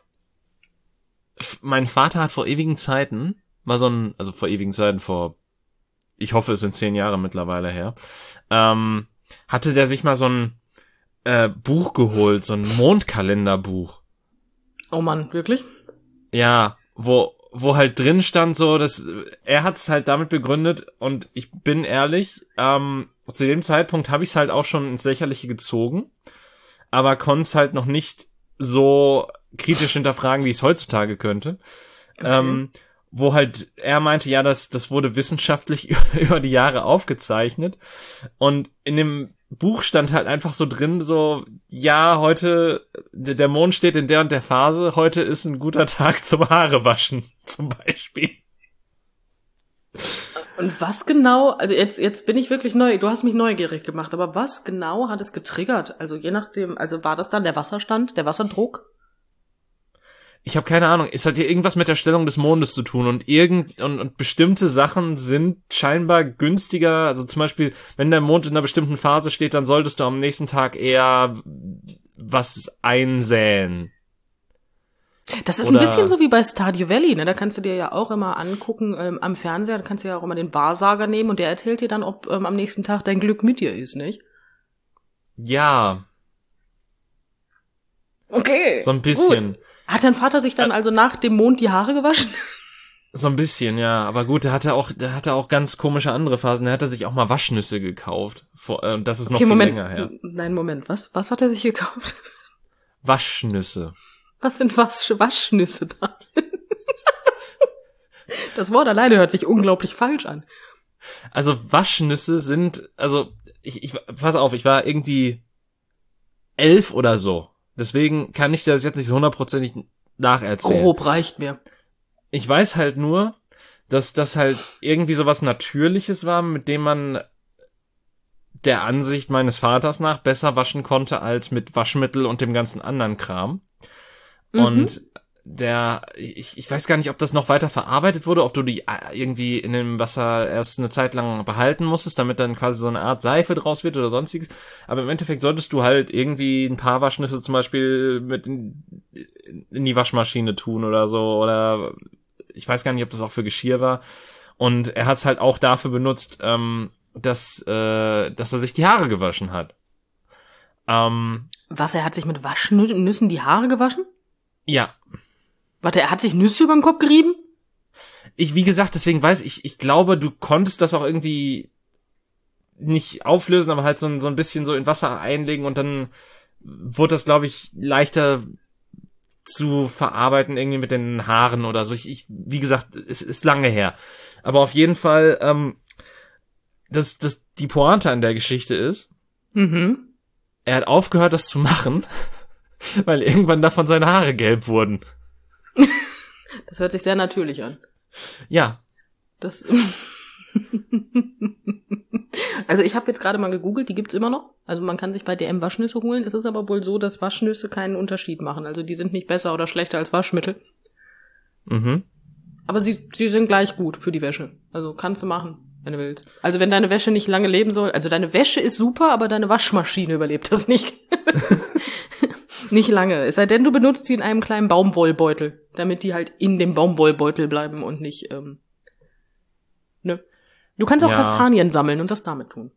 f- mein Vater hat vor ewigen Zeiten mal so ein, also vor ewigen Zeiten, vor, ich hoffe, es sind zehn Jahre mittlerweile her, ähm, hatte der sich mal so ein äh, Buch geholt, so ein Mondkalenderbuch. Oh Mann, wirklich? Ja, wo wo halt drin stand so, dass er hat es halt damit begründet und ich bin ehrlich, ähm, zu dem Zeitpunkt habe ich es halt auch schon ins Lächerliche gezogen, aber konnte es halt noch nicht so kritisch hinterfragen, wie ich es heutzutage könnte. Okay. Ähm, wo halt er meinte, ja, das das wurde wissenschaftlich über die Jahre aufgezeichnet und in dem Buch stand halt einfach so drin, so, ja, heute, der Mond steht in der und der Phase, heute ist ein guter Tag zum Haare waschen, zum Beispiel. Und was genau, also jetzt, jetzt bin ich wirklich neu, du hast mich neugierig gemacht, aber was genau hat es getriggert? Also je nachdem, also war das dann der Wasserstand, der Wasserdruck? Ich habe keine Ahnung, es hat ja irgendwas mit der Stellung des Mondes zu tun und irgend und, und bestimmte Sachen sind scheinbar günstiger, also zum Beispiel, wenn der Mond in einer bestimmten Phase steht, dann solltest du am nächsten Tag eher was einsäen. Das ist Oder- ein bisschen so wie bei Stardew Valley, ne? Da kannst du dir ja auch immer angucken ähm, am Fernseher, da kannst du ja auch immer den Wahrsager nehmen und der erzählt dir dann, ob ähm, am nächsten Tag dein Glück mit dir ist, nicht? Ja, Okay. so ein bisschen. Gut. Hat dein Vater sich dann also nach dem Mond die Haare gewaschen? So ein bisschen, ja. Aber gut, der hatte auch, der hatte auch ganz komische andere Phasen. Der hatte sich auch mal Waschnüsse gekauft. Vor, äh, das ist noch Okay, viel Moment. länger her. Nein, Moment. Was, was hat er sich gekauft? Waschnüsse. Was sind was, Waschnüsse da? Das Wort alleine hört sich unglaublich falsch an. Also Waschnüsse sind, also ich, ich pass auf, ich war irgendwie elf oder so. Deswegen kann ich das jetzt nicht so hundertprozentig nacherzählen. Grob reicht mir. Ich weiß halt nur, dass das halt irgendwie so was Natürliches war, mit dem man der Ansicht meines Vaters nach besser waschen konnte als mit Waschmittel und dem ganzen anderen Kram. Mhm. Und der, ich, ich weiß gar nicht, ob das noch weiter verarbeitet wurde, ob du die irgendwie in dem Wasser erst eine Zeit lang behalten musstest, damit dann quasi so eine Art Seife draus wird oder sonstiges. Aber im Endeffekt solltest du halt irgendwie ein paar Waschnüsse zum Beispiel mit in, in die Waschmaschine tun oder so, oder ich weiß gar nicht, ob das auch für Geschirr war. Und er hat es halt auch dafür benutzt, ähm, dass, äh, dass er sich die Haare gewaschen hat. Ähm, Was, er hat sich mit Waschnüssen die Haare gewaschen? ja. Warte, er hat sich Nüsse über den Kopf gerieben? Ich, wie gesagt, deswegen weiß ich, ich glaube, du konntest das auch irgendwie nicht auflösen, aber halt so ein, so ein bisschen so in Wasser einlegen und dann wurde das, glaube ich, leichter zu verarbeiten irgendwie mit den Haaren oder so. Ich, ich wie gesagt, es ist lange her. Aber auf jeden Fall, ähm, das, das, die Pointe an der Geschichte ist, Mhm. er hat aufgehört, das zu machen, weil irgendwann davon seine Haare gelb wurden. Das hört sich sehr natürlich an. Ja. Das Also ich habe jetzt gerade mal gegoogelt, die gibt's immer noch. Also man kann sich bei D M Waschnüsse holen. Es ist aber wohl so, dass Waschnüsse keinen Unterschied machen. Also die sind nicht besser oder schlechter als Waschmittel. Mhm. Aber sie, sie sind gleich gut für die Wäsche. Also kannst du machen, wenn du willst. Also wenn deine Wäsche nicht lange leben soll. Also deine Wäsche ist super, aber deine Waschmaschine überlebt das nicht. Das ist nicht lange. Es sei denn, du benutzt sie in einem kleinen Baumwollbeutel, damit die halt in dem Baumwollbeutel bleiben und nicht, ähm, ne? Du kannst auch Ja. Kastanien sammeln und das damit tun.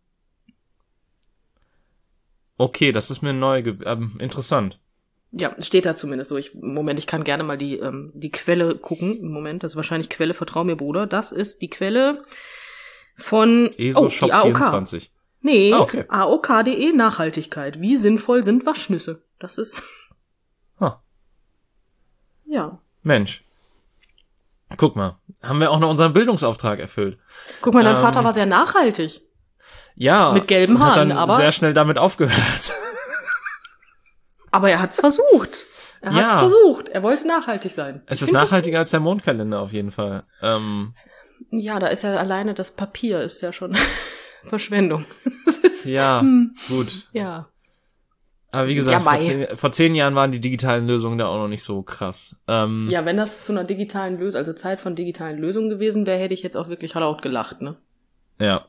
Okay, das ist mir neu, ge- ähm, interessant. Ja, steht da zumindest so. Ich, Moment, ich kann gerne mal die, ähm, die Quelle gucken. Moment, das ist wahrscheinlich Quelle, vertrau mir, Bruder. Das ist die Quelle von E S O oh, Shop die A O K. vierundzwanzig. Nee, Ah, okay. A O K punkt de Nachhaltigkeit. Wie sinnvoll sind Waschnüsse? Das ist, Ha, ja. Mensch. Guck mal, haben wir auch noch unseren Bildungsauftrag erfüllt. Guck mal, dein Ähm, Vater war sehr nachhaltig. Ja. Mit gelben und hat Haaren, dann aber- sehr schnell damit aufgehört. Aber er hat's versucht. Er hat's Ja. versucht. Er wollte nachhaltig sein. Es Ich ist find das- nachhaltiger als der Mondkalender auf jeden Fall. Ähm, Ja, da ist ja alleine das Papier ist ja schon Verschwendung. Das ist, ja, Hm. gut. ja. Aber wie gesagt, Ja, vor, mei. zehn, vor zehn Jahren waren die digitalen Lösungen da auch noch nicht so krass. Ähm, Ja, wenn das zu einer digitalen Lösung, also Zeit von digitalen Lösungen gewesen wäre, hätte ich jetzt auch wirklich laut gelacht, ne? ja.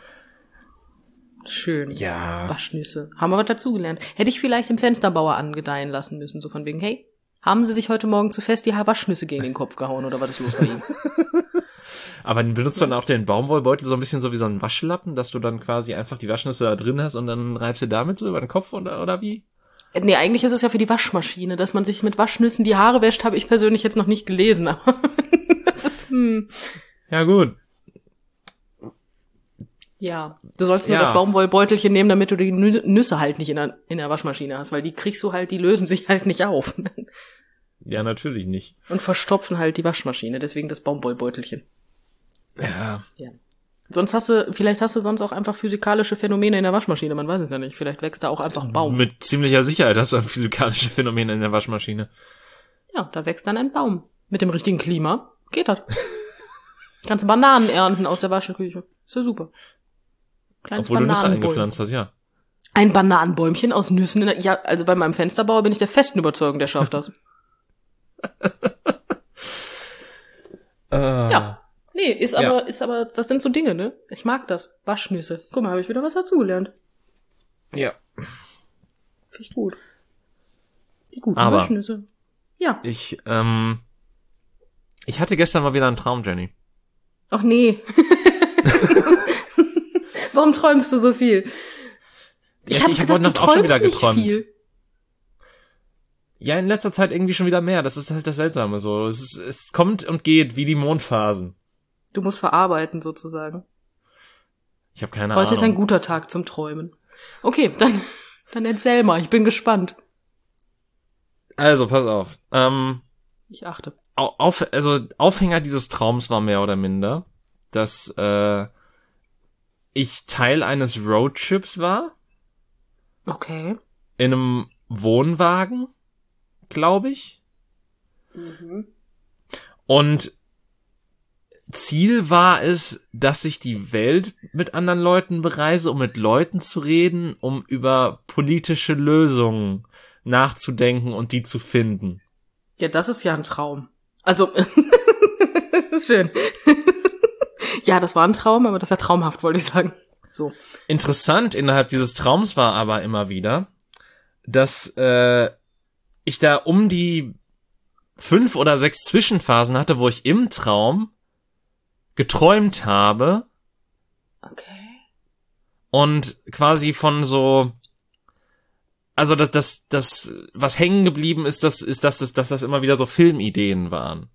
Schön. Ja. Waschnüsse. Haben wir was dazugelernt. Hätte ich vielleicht dem Fensterbauer angedeihen lassen müssen, so von wegen, hey, haben Sie sich heute Morgen zu fest die Waschnüsse gegen den Kopf gehauen oder was ist los bei Ihnen? Aber benutzt du dann auch den Baumwollbeutel so ein bisschen so wie so einen Waschlappen, dass du dann quasi einfach die Waschnüsse da drin hast und dann reibst du damit so über den Kopf oder, oder wie? Nee, eigentlich ist es ja für die Waschmaschine, dass man sich mit Waschnüssen die Haare wäscht, habe ich persönlich jetzt noch nicht gelesen, aber das ist, hm. Ja, gut. Ja, du sollst nur Ja. das Baumwollbeutelchen nehmen, damit du die Nü- Nüsse halt nicht in der, in der Waschmaschine hast, weil die kriegst du halt, die lösen sich halt nicht auf Ja, natürlich nicht. und verstopfen halt die Waschmaschine, deswegen das Baumwollbeutelchen. Ja. Ja. Sonst hast du, vielleicht hast du sonst auch einfach physikalische Phänomene in der Waschmaschine, man weiß es ja nicht, vielleicht wächst da auch einfach ein Baum. Mit ziemlicher Sicherheit hast du ein physikalische Phänomen in der Waschmaschine. Ja, da wächst dann ein Baum. Mit dem richtigen Klima geht das. Kannst Bananen ernten aus der Waschküche. Ist ja super. Kleines Obwohl du Nüsse Bananenbäumchen. eingepflanzt hast, ja. Ein Bananenbäumchen aus Nüssen. In der, ja, also bei meinem Fensterbauer bin ich der festen Überzeugung, der schafft das. Äh, Ja. Nee, ist Ja. aber, ist aber, das sind so Dinge, ne? Ich mag das. Waschnüsse. Guck mal, habe ich wieder was dazugelernt. Ja. Finde ich gut. Die guten Aber- Waschnüsse. Ja. Ich, ähm, ich hatte gestern mal wieder einen Traum, Jenny. Ach nee. Warum träumst du so viel? Ja, hab ich hab gedacht, heute Nacht du auch schon träumst wieder nicht geträumt. viel. Ja, in letzter Zeit irgendwie schon wieder mehr. Das ist halt das Seltsame so. Es, ist, es kommt und geht wie die Mondphasen. Du musst verarbeiten, sozusagen. Ich habe keine Heute Ahnung. ist ein guter Tag zum Träumen. Okay, dann, dann erzähl mal. Ich bin gespannt. Also, pass auf. Ähm, Ich achte. au- auf, also Aufhänger dieses Traums war mehr oder minder, dass äh, ich Teil eines Roadtrips war. Okay. In einem Wohnwagen, glaube ich. Mhm. Und Ziel war es, dass ich die Welt mit anderen Leuten bereise, um mit Leuten zu reden, um über politische Lösungen nachzudenken und die zu finden. Ja, das ist ja ein Traum. Also, schön. Ja, das war ein Traum, aber das ist ja traumhaft, wollte ich sagen. So. Interessant innerhalb dieses Traums war aber immer wieder, dass äh, ich da um die fünf oder sechs Zwischenphasen hatte, wo ich im Traum geträumt habe. Okay. Und quasi von so, also das, das, das, was hängen geblieben ist, das ist, dass das, dass das immer wieder so Filmideen waren.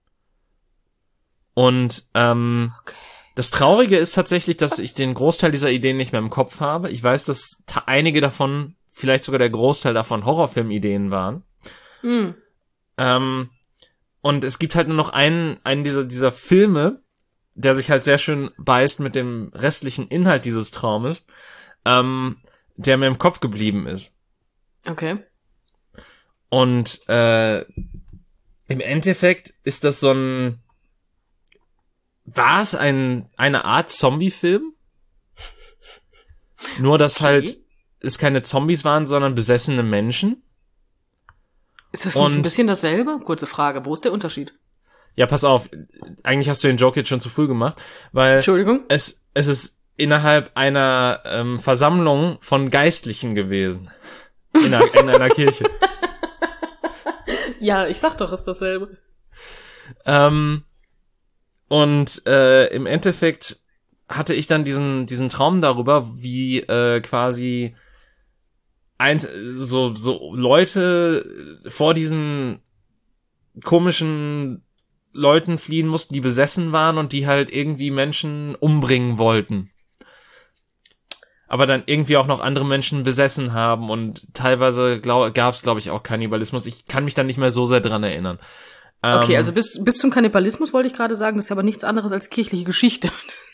Und ähm, Okay. das Traurige ist tatsächlich, dass ich den Großteil dieser Ideen nicht mehr im Kopf habe. Ich weiß, dass ta- einige davon, vielleicht sogar der Großteil davon Horrorfilmideen waren. Mm. Ähm, und es gibt halt nur noch einen, einen dieser, dieser Filme, der sich halt sehr schön beißt mit dem restlichen Inhalt dieses Traumes, ähm, der mir im Kopf geblieben ist. Okay. Und äh, im Endeffekt ist das so ein, war es ein eine Art Zombie-Film? Nur, dass Okay. halt es keine Zombies waren, sondern besessene Menschen. Ist das nicht Und- ein bisschen dasselbe? Kurze Frage, wo ist der Unterschied? Ja, pass auf, eigentlich hast du den Joke jetzt schon zu früh gemacht, weil Entschuldigung? es es ist innerhalb einer ähm, Versammlung von Geistlichen gewesen. In einer, in einer Kirche. Ja, ich sag doch, ist dasselbe. Ähm, und äh, im Endeffekt hatte ich dann diesen diesen Traum darüber, wie äh, quasi ein, so so Leute vor diesen komischen Leuten fliehen mussten, die besessen waren und die halt irgendwie Menschen umbringen wollten. Aber dann irgendwie auch noch andere Menschen besessen haben und teilweise gab es, glaube ich, auch Kannibalismus. Ich kann mich dann nicht mehr so sehr dran erinnern. Okay, Ähm, also bis, bis zum Kannibalismus wollte ich gerade sagen, das ist aber nichts anderes als kirchliche Geschichte.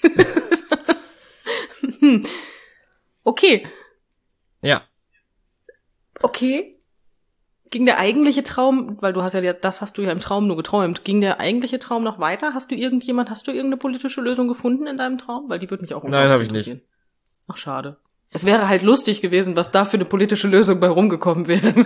Hm. Okay, ja. okay. Ging der eigentliche Traum, weil du hast ja, das hast du ja im Traum nur geträumt, ging der eigentliche Traum noch weiter? Hast du irgendjemand, hast du irgendeine politische Lösung gefunden in deinem Traum? Weil die würde mich auch Nein, hab ich interessieren. Ach, schade. Es wäre halt lustig gewesen, was da für eine politische Lösung bei rumgekommen wäre.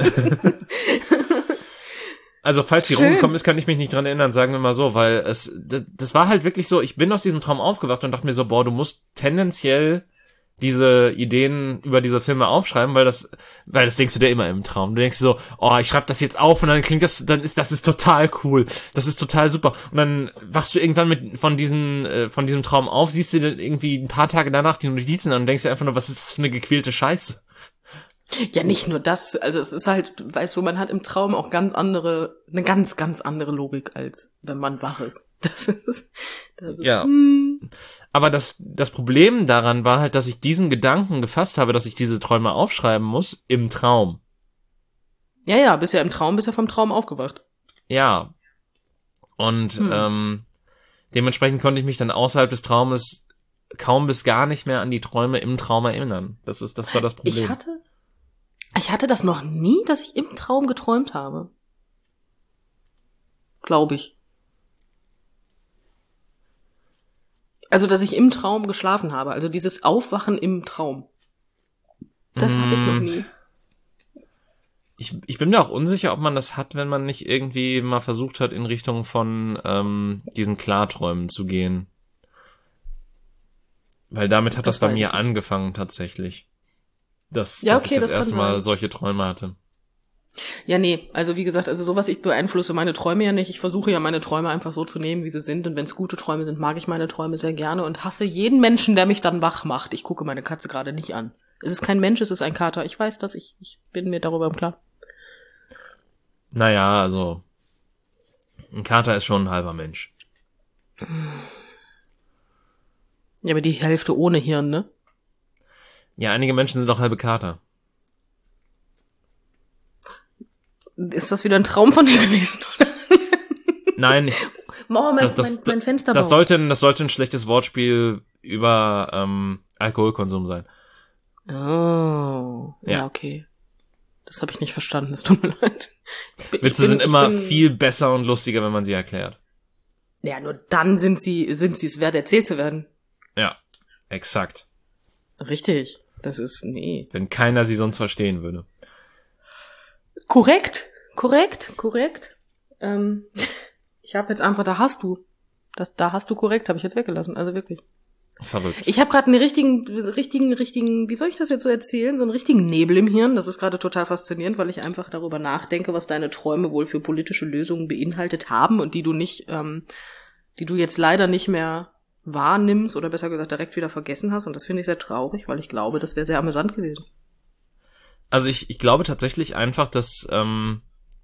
Also falls die Schön. rumgekommen ist, kann ich mich nicht dran erinnern, sagen wir mal so, weil es, das, das war halt wirklich so, ich bin aus diesem Traum aufgewacht und dachte mir so, boah, du musst tendenziell diese Ideen über diese Filme aufschreiben, weil das, weil das denkst du dir immer im Traum. Du denkst so, oh, ich schreib das jetzt auf und dann klingt das, dann ist das ist total cool, das ist total super. Und dann wachst du irgendwann mit von diesen, äh, von diesem Traum auf, siehst du dann irgendwie ein paar Tage danach die Notizen an und denkst dir einfach nur, was ist das für eine gequälte Scheiße? Ja, nicht nur das, also es ist halt, weißt du, man hat im Traum auch ganz andere, eine ganz, ganz andere Logik, als wenn man wach ist. Das ist, das ist Ja. hm. Aber das, das Problem daran war halt, dass ich diesen Gedanken gefasst habe, dass ich diese Träume aufschreiben muss, im Traum. Ja, ja, bist ja im Traum, bist ja vom Traum aufgewacht. Ja. Und Hm. ähm, dementsprechend konnte ich mich dann außerhalb des Traumes kaum bis gar nicht mehr an die Träume im Traum erinnern. Das ist, das war das Problem. Ich hatte, ich hatte das noch nie, dass ich im Traum geträumt habe. Glaube ich. Also, dass ich im Traum geschlafen habe. Also dieses Aufwachen im Traum. Das hatte ich noch Mm. nie. Ich, ich bin mir auch unsicher, ob man das hat, wenn man nicht irgendwie mal versucht hat, in Richtung von ähm, diesen Klarträumen zu gehen. Weil damit hat das, Das bei weiß mir ich nicht. angefangen tatsächlich. Dass, Ja, dass okay, ich das, das kann erste Mal sein. solche Träume hatte. Ja, nee, also wie gesagt, also sowas, ich beeinflusse meine Träume ja nicht. Ich versuche ja meine Träume einfach so zu nehmen, wie sie sind. Und wenn es gute Träume sind, mag ich meine Träume sehr gerne und hasse jeden Menschen, der mich dann wach macht. Ich gucke meine Katze gerade nicht an. Es ist kein Mensch, es ist ein Kater. Ich weiß das, ich, ich bin mir darüber im Klaren. Naja, also ein Kater ist schon ein halber Mensch. Ja, aber die Hälfte ohne Hirn, ne? Ja, einige Menschen sind auch halbe Kater. Ist das wieder ein Traum von dir gewesen, oder? Nein, ich, Oh, mein, das, das, mein, mein Fensterbau. Das sollte, das sollte ein schlechtes Wortspiel über ähm, Alkoholkonsum sein. Oh, ja, Ja. okay. Das habe ich nicht verstanden, es tut mir leid. Ich bin- Witze ich bin- sind ich immer bin- viel besser und lustiger, wenn man sie erklärt. Ja, nur dann sind sie, sind sie es wert, erzählt zu werden. Ja, exakt. Richtig. Das ist, nee. Wenn keiner sie sonst verstehen würde. Korrekt, korrekt, korrekt. Ähm, ich habe jetzt einfach, da hast du. Das, da hast du korrekt, habe ich jetzt weggelassen. Also wirklich. Verrückt. Ich habe gerade einen richtigen, richtigen, richtigen, wie soll ich das jetzt so erzählen? So einen richtigen Nebel im Hirn. Das ist gerade total faszinierend, weil ich einfach darüber nachdenke, was deine Träume wohl für politische Lösungen beinhaltet haben und die du nicht, ähm, die du jetzt leider nicht mehr wahrnimmst oder besser gesagt direkt wieder vergessen hast. Und das finde ich sehr traurig, weil ich glaube, das wäre sehr amüsant gewesen. Also ich, ich glaube tatsächlich einfach, dass, ähm,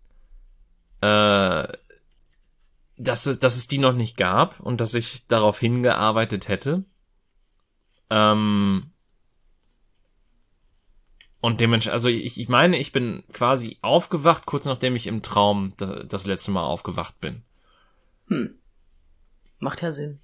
äh, dass es, dass es die noch nicht gab und dass ich darauf hingearbeitet hätte. Ähm, und dementsprechend, also ich, ich meine, ich bin quasi aufgewacht, kurz nachdem ich im Traum das, das letzte Mal aufgewacht bin. Hm. Macht ja Sinn.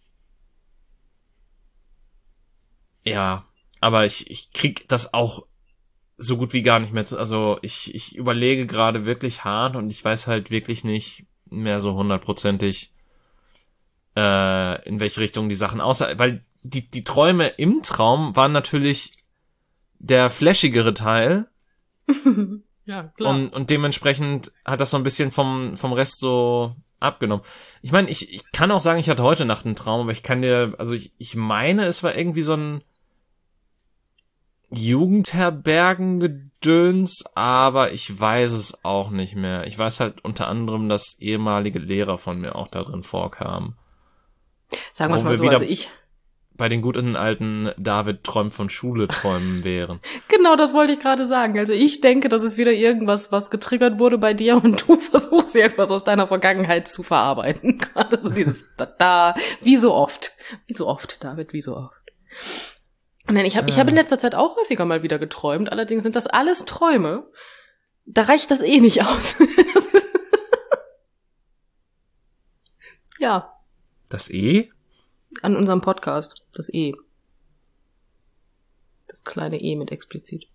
Ja, aber ich, ich krieg das auch so gut wie gar nicht mehr zu, also ich, ich überlege gerade wirklich hart und ich weiß halt wirklich nicht mehr so hundertprozentig, äh, in welche Richtung die Sachen aussah, weil die, die Träume im Traum waren natürlich der flashigere Teil Ja, klar. und, und dementsprechend hat das so ein bisschen vom, vom Rest so abgenommen. Ich meine, ich, ich kann auch sagen, ich hatte heute Nacht einen Traum, aber ich kann dir, also ich, ich meine, es war irgendwie so ein Jugendherbergengedöns, aber ich weiß es auch nicht mehr. Ich weiß halt unter anderem, dass ehemalige Lehrer von mir auch darin vorkamen. Sagen wir es wo mal wir so, wieder- also ich, Bei den guten alten David träumt von Schule träumen wären. genau das wollte ich gerade sagen. Also ich denke, das ist wieder irgendwas, was getriggert wurde bei dir und du versuchst irgendwas aus deiner Vergangenheit zu verarbeiten. Gerade so dieses da, da, wie so oft. Wie so oft, David, wie so oft. Nein, ich habe ich habe in letzter Zeit auch häufiger mal wieder geträumt. Allerdings sind das alles Träume. Da reicht das eh nicht aus. Ja, Das E? an unserem Podcast. Das E. Das kleine E mit explizit.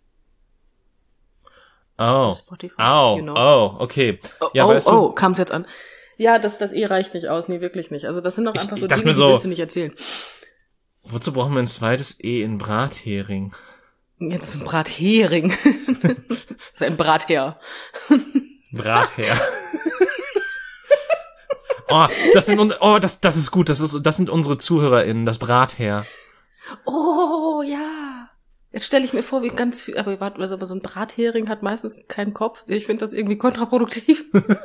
Oh. Spotify, Au. you know. Oh, okay. Oh, Ja, oh, weißt du, oh, kam's jetzt an. Ja, das, das E reicht nicht aus. Nee, wirklich nicht. Also das sind doch Ich- einfach ich so dachte Dinge, mir die so- willst du nicht erzählen. wozu brauchen wir ein zweites E in Brathering? Jetzt ist ein Brathering. Das ist ein Brather. Brather. Oh, das sind un- oh, das das ist gut, das ist das sind unsere ZuhörerInnen, das Brather. Oh, ja. Jetzt stelle ich mir vor, wie ganz viel, aber warte, also aber so ein Brathering hat meistens keinen Kopf. Ich finde das irgendwie kontraproduktiv.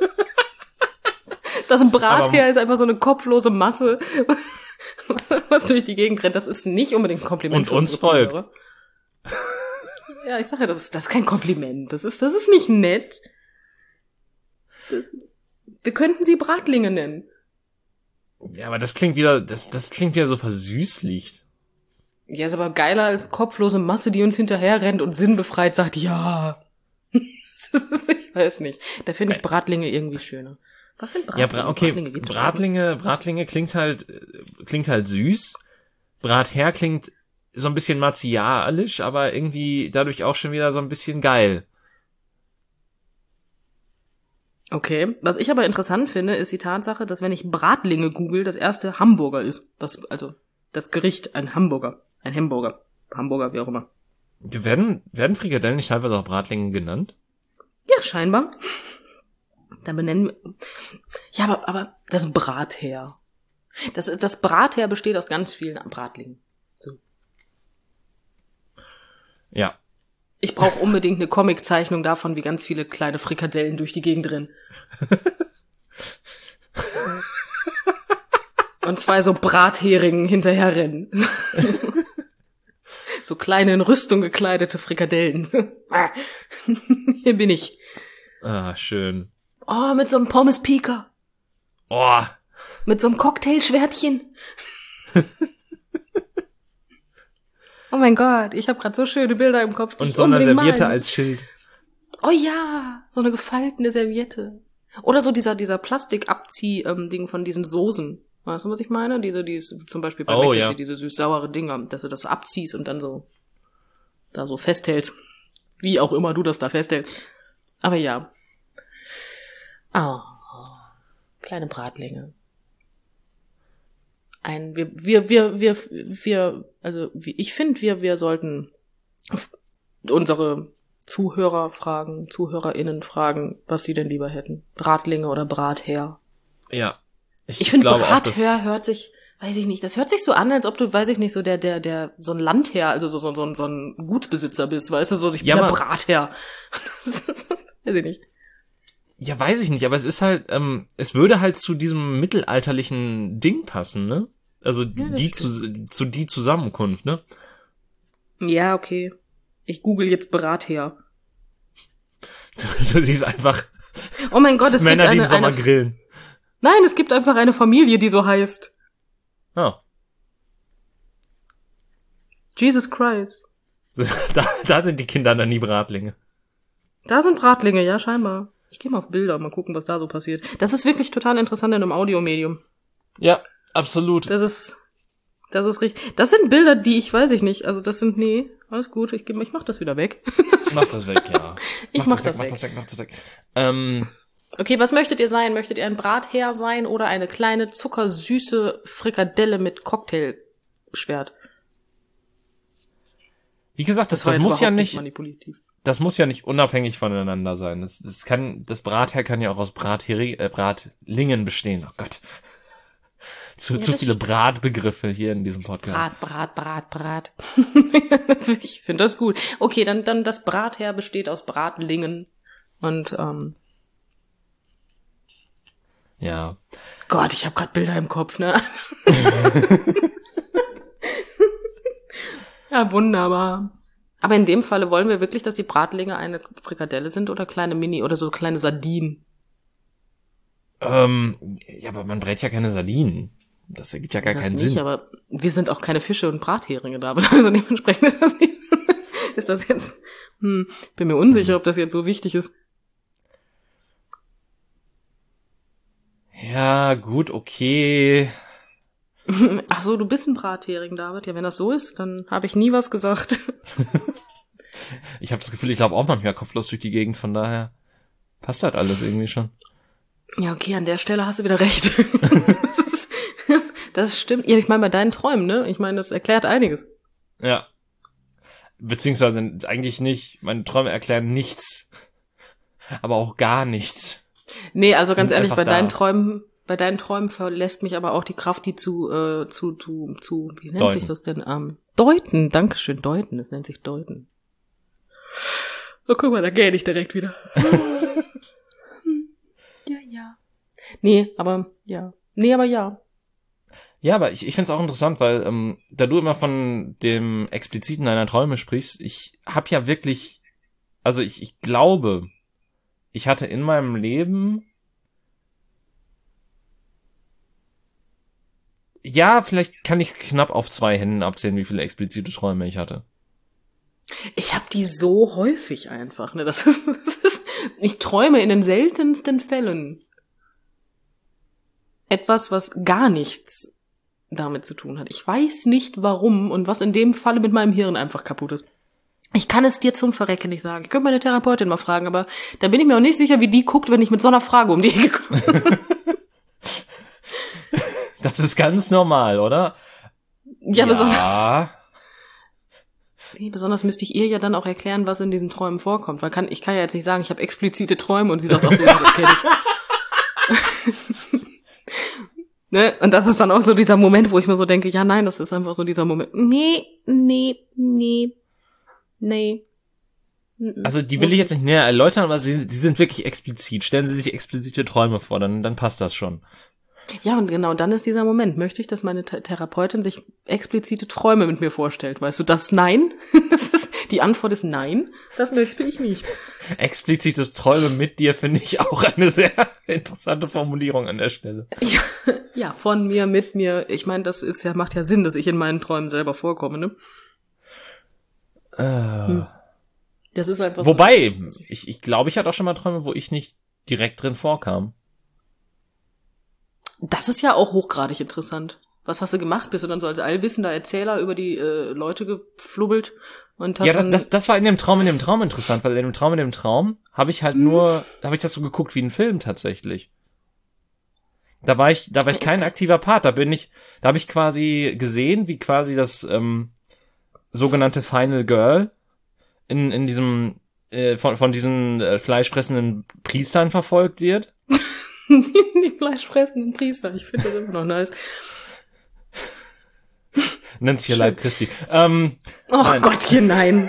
Das Brather Aber- ist einfach so eine kopflose Masse, was durch die Gegend rennt. Das ist nicht unbedingt ein Kompliment. Und für uns unsere folgt. Zuhörer. Ja, ich sage ja, das ist, das ist kein Kompliment. Das ist, das ist nicht nett. Das, wir könnten sie Bratlinge nennen. Ja, aber das klingt wieder, das das klingt wieder so versüßlicht. Ja, ist aber geiler als kopflose Masse, die uns hinterher rennt und sinnbefreit sagt, ja. Ich weiß nicht. Da finde ich Bratlinge irgendwie schöner. Was sind Ja, Bratlinge? Bra okay, Bratlinge gibt es Bratlinge, Bratlinge klingt halt äh, klingt halt süß. Brather klingt so ein bisschen martialisch, aber irgendwie dadurch auch schon wieder so ein bisschen geil. Okay. Was ich aber interessant finde, ist die Tatsache, dass wenn ich Bratlinge google, das erste Hamburger ist. Was, also, das Gericht, ein Hamburger. Ein Hamburger. Hamburger, wie auch immer. Werden werden Frikadellen nicht teilweise auch Bratlinge genannt? Ja, scheinbar. Dann benennen wir, ja, aber, aber das Brather. Das, das Brather besteht aus ganz vielen Bratlingen. So. Ja. Ich brauche unbedingt eine Comiczeichnung davon, wie ganz viele kleine Frikadellen durch die Gegend rennen. Und zwei so Bratheringen hinterher rennen. So kleine in Rüstung gekleidete Frikadellen. Hier bin ich. Ah, schön. Oh, mit so einem Pommes-Pika. Oh, Mit so einem Cocktailschwertchen. Oh mein Gott, ich habe gerade so schöne Bilder im Kopf. die und ich so eine unbedingt Serviette malen. als Schild. Oh ja, so eine gefaltene Serviette. Oder so dieser, dieser Plastikabzieh-Ding von diesen Soßen. Weißt du, was ich meine? Diese, die ist zum Beispiel bei Oh, Mc's, ja. diese süß-saure Dinger, dass du das so abziehst und dann so, da so festhältst. Wie auch immer du das da festhältst. Aber ja. Ah, kleine Bratlinge. Ein, wir, wir, wir, wir, wir, also, ich finde, wir, wir sollten unsere Zuhörer fragen, ZuhörerInnen fragen, was sie denn lieber hätten. Bratlinge oder Bratherr. Ja. Ich, ich finde, glaube auch, dass- Bratherr hört sich, weiß ich nicht, das hört sich so an, als ob du, weiß ich nicht, so der, der, der, so ein Landherr, also so, so, so, so ein Gutsbesitzer bist, weißt du, so, ich bin Ja, der aber- Bratherr. Weiß ich nicht. Ja, weiß ich nicht, aber es ist halt, ähm, es würde halt zu diesem mittelalterlichen Ding passen, ne? Also das die zu, zu die Zusammenkunft, ne? Ja, okay. Ich google jetzt Bratherr. Du siehst einfach Oh mein Gott, es Männer, gibt die im eine, Sommer eine, grillen. nein, es gibt einfach eine Familie, die so heißt. Ja. Jesus Christ. Da, da sind die Kinder dann nie Bratlinge. Da sind Bratlinge, ja, scheinbar. Ich gehe mal auf Bilder, mal gucken, was da so passiert. Das ist wirklich total interessant in einem Audiomedium. Ja, absolut. Das ist, das ist richtig. Das sind Bilder, die ich, weiß ich nicht, also das sind, nee, alles gut, ich, geb- ich mach das wieder weg. Mach das weg, ja. Ich mach das Mach weg. das weg, mach das weg. Ähm, Okay, was möchtet ihr sein? Möchtet ihr ein Bratherr sein oder eine kleine zuckersüße Frikadelle mit Cocktailschwert? wie gesagt, das, war das jetzt muss ja überhaupt nicht, manipulativ. das muss ja nicht unabhängig voneinander sein. Das, das kann, das Bratherr kann ja auch aus Bratheri, äh, Bratlingen bestehen. Oh Gott. Zu, Ja, zu das viele Bratbegriffe hier in diesem Podcast. Brat, Brat, Brat, Brat. Ich finde das gut. Okay, dann, dann das Bratherr besteht aus Bratlingen. Und, ähm, Ja. Gott, ich habe gerade Bilder im Kopf, ne? Ja, wunderbar. Aber in dem Falle wollen wir wirklich, dass die Bratlinge eine Frikadelle sind oder kleine Mini oder so kleine Sardinen. Ähm, ja, aber man brät ja keine Sardinen. Das ergibt ja gar Das keinen nicht, Sinn. aber wir sind auch keine Fische und Bratheringe da. Also dementsprechend ist das nicht, ist das jetzt, hm, bin mir unsicher, ob das jetzt so wichtig ist. Ja, gut, okay. Ach so, du bist ein Brathering, David. Ja, wenn das so ist, dann habe ich nie was gesagt. Ich habe das Gefühl, ich laufe auch manchmal kopflos durch die Gegend, von daher passt halt alles irgendwie schon. Ja, okay, an der Stelle hast du wieder recht. Das ist, das stimmt. Ja, ich meine, bei deinen Träumen, ne? Ich meine, das erklärt einiges. Ja. Beziehungsweise eigentlich nicht. Meine Träume erklären nichts. Aber auch gar nichts. Nee, also Sind ganz ehrlich, einfach bei deinen da. Träumen, bei deinen Träumen verlässt mich aber auch die Kraft, die zu, äh, zu, zu, zu, wie nennt Deuten. sich das denn? Ähm, deuten, Dankeschön, deuten, das nennt sich deuten. Oh, guck mal, da gähne ich direkt wieder. Ja, ja. Nee, aber, ja. Nee, aber ja. Ja, aber ich, ich find's auch interessant, weil ähm, da du immer von dem Expliziten deiner Träume sprichst, ich hab ja wirklich, also ich, ich glaube, ich hatte in meinem Leben, ja, vielleicht kann ich knapp auf zwei Händen abzählen, wie viele explizite Träume ich hatte. Ich habe die so häufig einfach, ne? Das ist, das ist, ich träume in den seltensten Fällen etwas, was gar nichts damit zu tun hat. Ich weiß nicht warum und was in dem Falle mit meinem Hirn einfach kaputt ist. Ich kann es dir zum Verrecken nicht sagen. Ich könnte meine Therapeutin mal fragen, aber da bin ich mir auch nicht sicher, wie die guckt, wenn ich mit so einer Frage um die Ecke komme. Das ist ganz normal, oder? Ja, besonders, Ja. nee, besonders müsste ich ihr ja dann auch erklären, was in diesen Träumen vorkommt. Weil kann, ich kann ja jetzt nicht sagen, ich habe explizite Träume und sie sagt, ach so, ja, das kenne ich. Ne? Und das ist dann auch so dieser Moment, wo ich mir so denke, ja, nein, das ist einfach so dieser Moment. Nee, nee, nee, nee. Also die will ich jetzt nicht näher erläutern, aber sie, sie sind wirklich explizit. Stellen Sie sich explizite Träume vor, dann, dann passt das schon. Ja, und genau dann ist dieser Moment. Möchte ich, dass meine Th- Therapeutin sich explizite Träume mit mir vorstellt? Weißt du, das Nein? Das ist, die Antwort ist Nein. Das möchte ich nicht. Explizite Träume mit dir finde ich auch eine sehr interessante Formulierung an der Stelle. Ja, ja, von mir, mit mir. Ich meine, das ist ja, macht ja Sinn, dass ich in meinen Träumen selber vorkomme, ne? Äh, Das ist einfach Wobei, ich, ich glaube, ich hatte auch schon mal Träume, wo ich nicht direkt drin vorkam. Das ist ja auch hochgradig interessant. Was hast du gemacht? Bist du dann so als allwissender Erzähler über die äh, Leute geflubbelt? Und hast Ja, das, dann das, das war in dem Traum, in dem Traum interessant, weil in dem Traum, in dem Traum habe ich halt nur, habe ich das so geguckt wie ein Film tatsächlich. Da war ich, da war ich kein aktiver Part, da bin ich, da habe ich quasi gesehen, wie quasi das ähm, sogenannte Final Girl in in diesem äh, von von diesen äh, fleischfressenden Priestern verfolgt wird. die fleischfressenden Priester, ich finde das immer noch nice. Nennt sich ja Leib Christi. Ähm, Och nein. Gottchen, nein.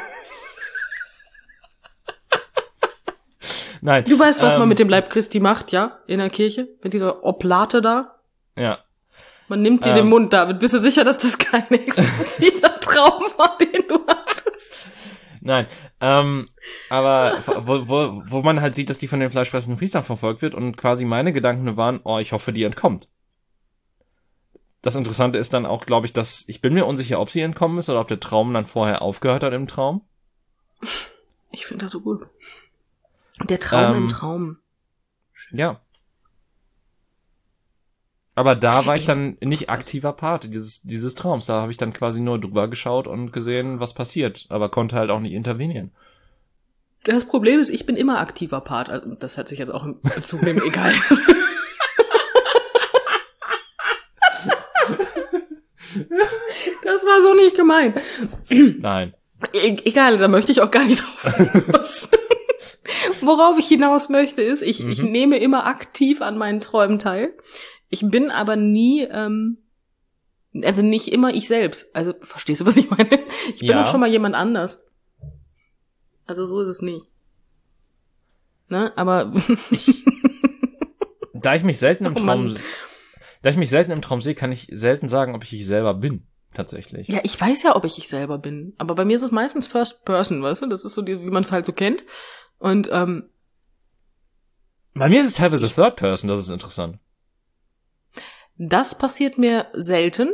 Nein. Du weißt, was ähm, man mit dem Leib Christi macht, ja? In der Kirche? Mit dieser Oblate da? Ja. Man nimmt sie ähm, in den Mund, David. Bist du sicher, dass das kein expliziter Traum war, den du hattest? Nein, ähm, aber wo, wo, wo man halt sieht, dass die von den fleischfressenden Priestern verfolgt wird und quasi meine Gedanken waren, oh, ich hoffe, die entkommt. Das Interessante ist dann auch, glaube ich, dass, ich bin mir unsicher, ob sie entkommen ist oder ob der Traum dann vorher aufgehört hat im Traum. Ich finde das so gut. Der Traum Ähm, im Traum. Ja. Aber da war ich dann nicht aktiver Part dieses, dieses Traums. Da habe ich dann quasi nur drüber geschaut und gesehen, was passiert, aber konnte halt auch nicht intervenieren. Das Problem ist, ich bin immer aktiver Part. Also, das hat sich jetzt auch im Zugnehmen egal. Das war so nicht gemeint. Nein. E- egal, da möchte ich auch gar nicht drauf hinaus. Worauf ich hinaus möchte, ist, ich, mhm. ich nehme immer aktiv an meinen Träumen teil. Ich bin aber nie, ähm, also nicht immer ich selbst. Also, verstehst du, was ich meine? Ich bin Ja. auch schon mal jemand anders. Also so ist es nicht. Ne, aber Ich, da ich mich selten im Oh Traum, Mann. da ich mich selten im Traum sehe, kann ich selten sagen, ob ich ich selber bin. Tatsächlich. ja, ich weiß ja, ob ich ich selber bin. Aber bei mir ist es meistens First Person, weißt du? Das ist so, die, wie man es halt so kennt. Und ähm, Bei mir ist es teilweise Third Person, das ist interessant. das passiert mir selten.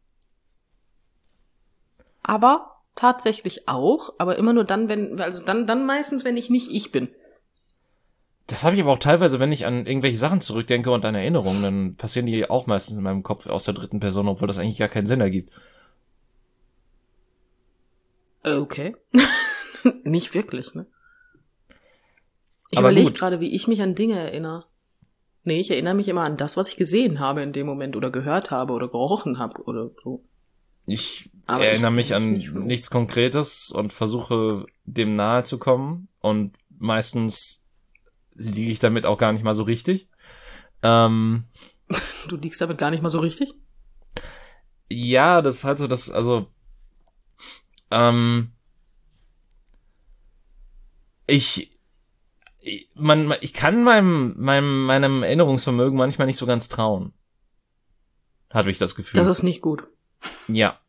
Aber tatsächlich auch. Aber immer nur dann, wenn, also dann, dann meistens, wenn ich nicht ich bin. Das habe ich aber auch teilweise, wenn ich an irgendwelche Sachen zurückdenke und an Erinnerungen, dann passieren die auch meistens in meinem Kopf aus der dritten Person, obwohl das eigentlich gar keinen Sinn ergibt. Okay. Nicht wirklich, ne? Ich Aber überlege gut. gerade, wie ich mich an Dinge erinnere. Nee, ich erinnere mich immer an das, was ich gesehen habe in dem Moment oder gehört habe oder gerochen habe oder so. Ich Aber erinnere ich- mich ich an nicht so. nichts Konkretes und versuche dem nahe zu kommen und meistens liege ich damit auch gar nicht mal so richtig. Ähm, Du liegst damit gar nicht mal so richtig? ja, das ist halt so, das, also, ähm, ich, ich- man, ich kann meinem, meinem, meinem Erinnerungsvermögen manchmal nicht so ganz trauen. Hatte ich das Gefühl. Das ist nicht gut. ja.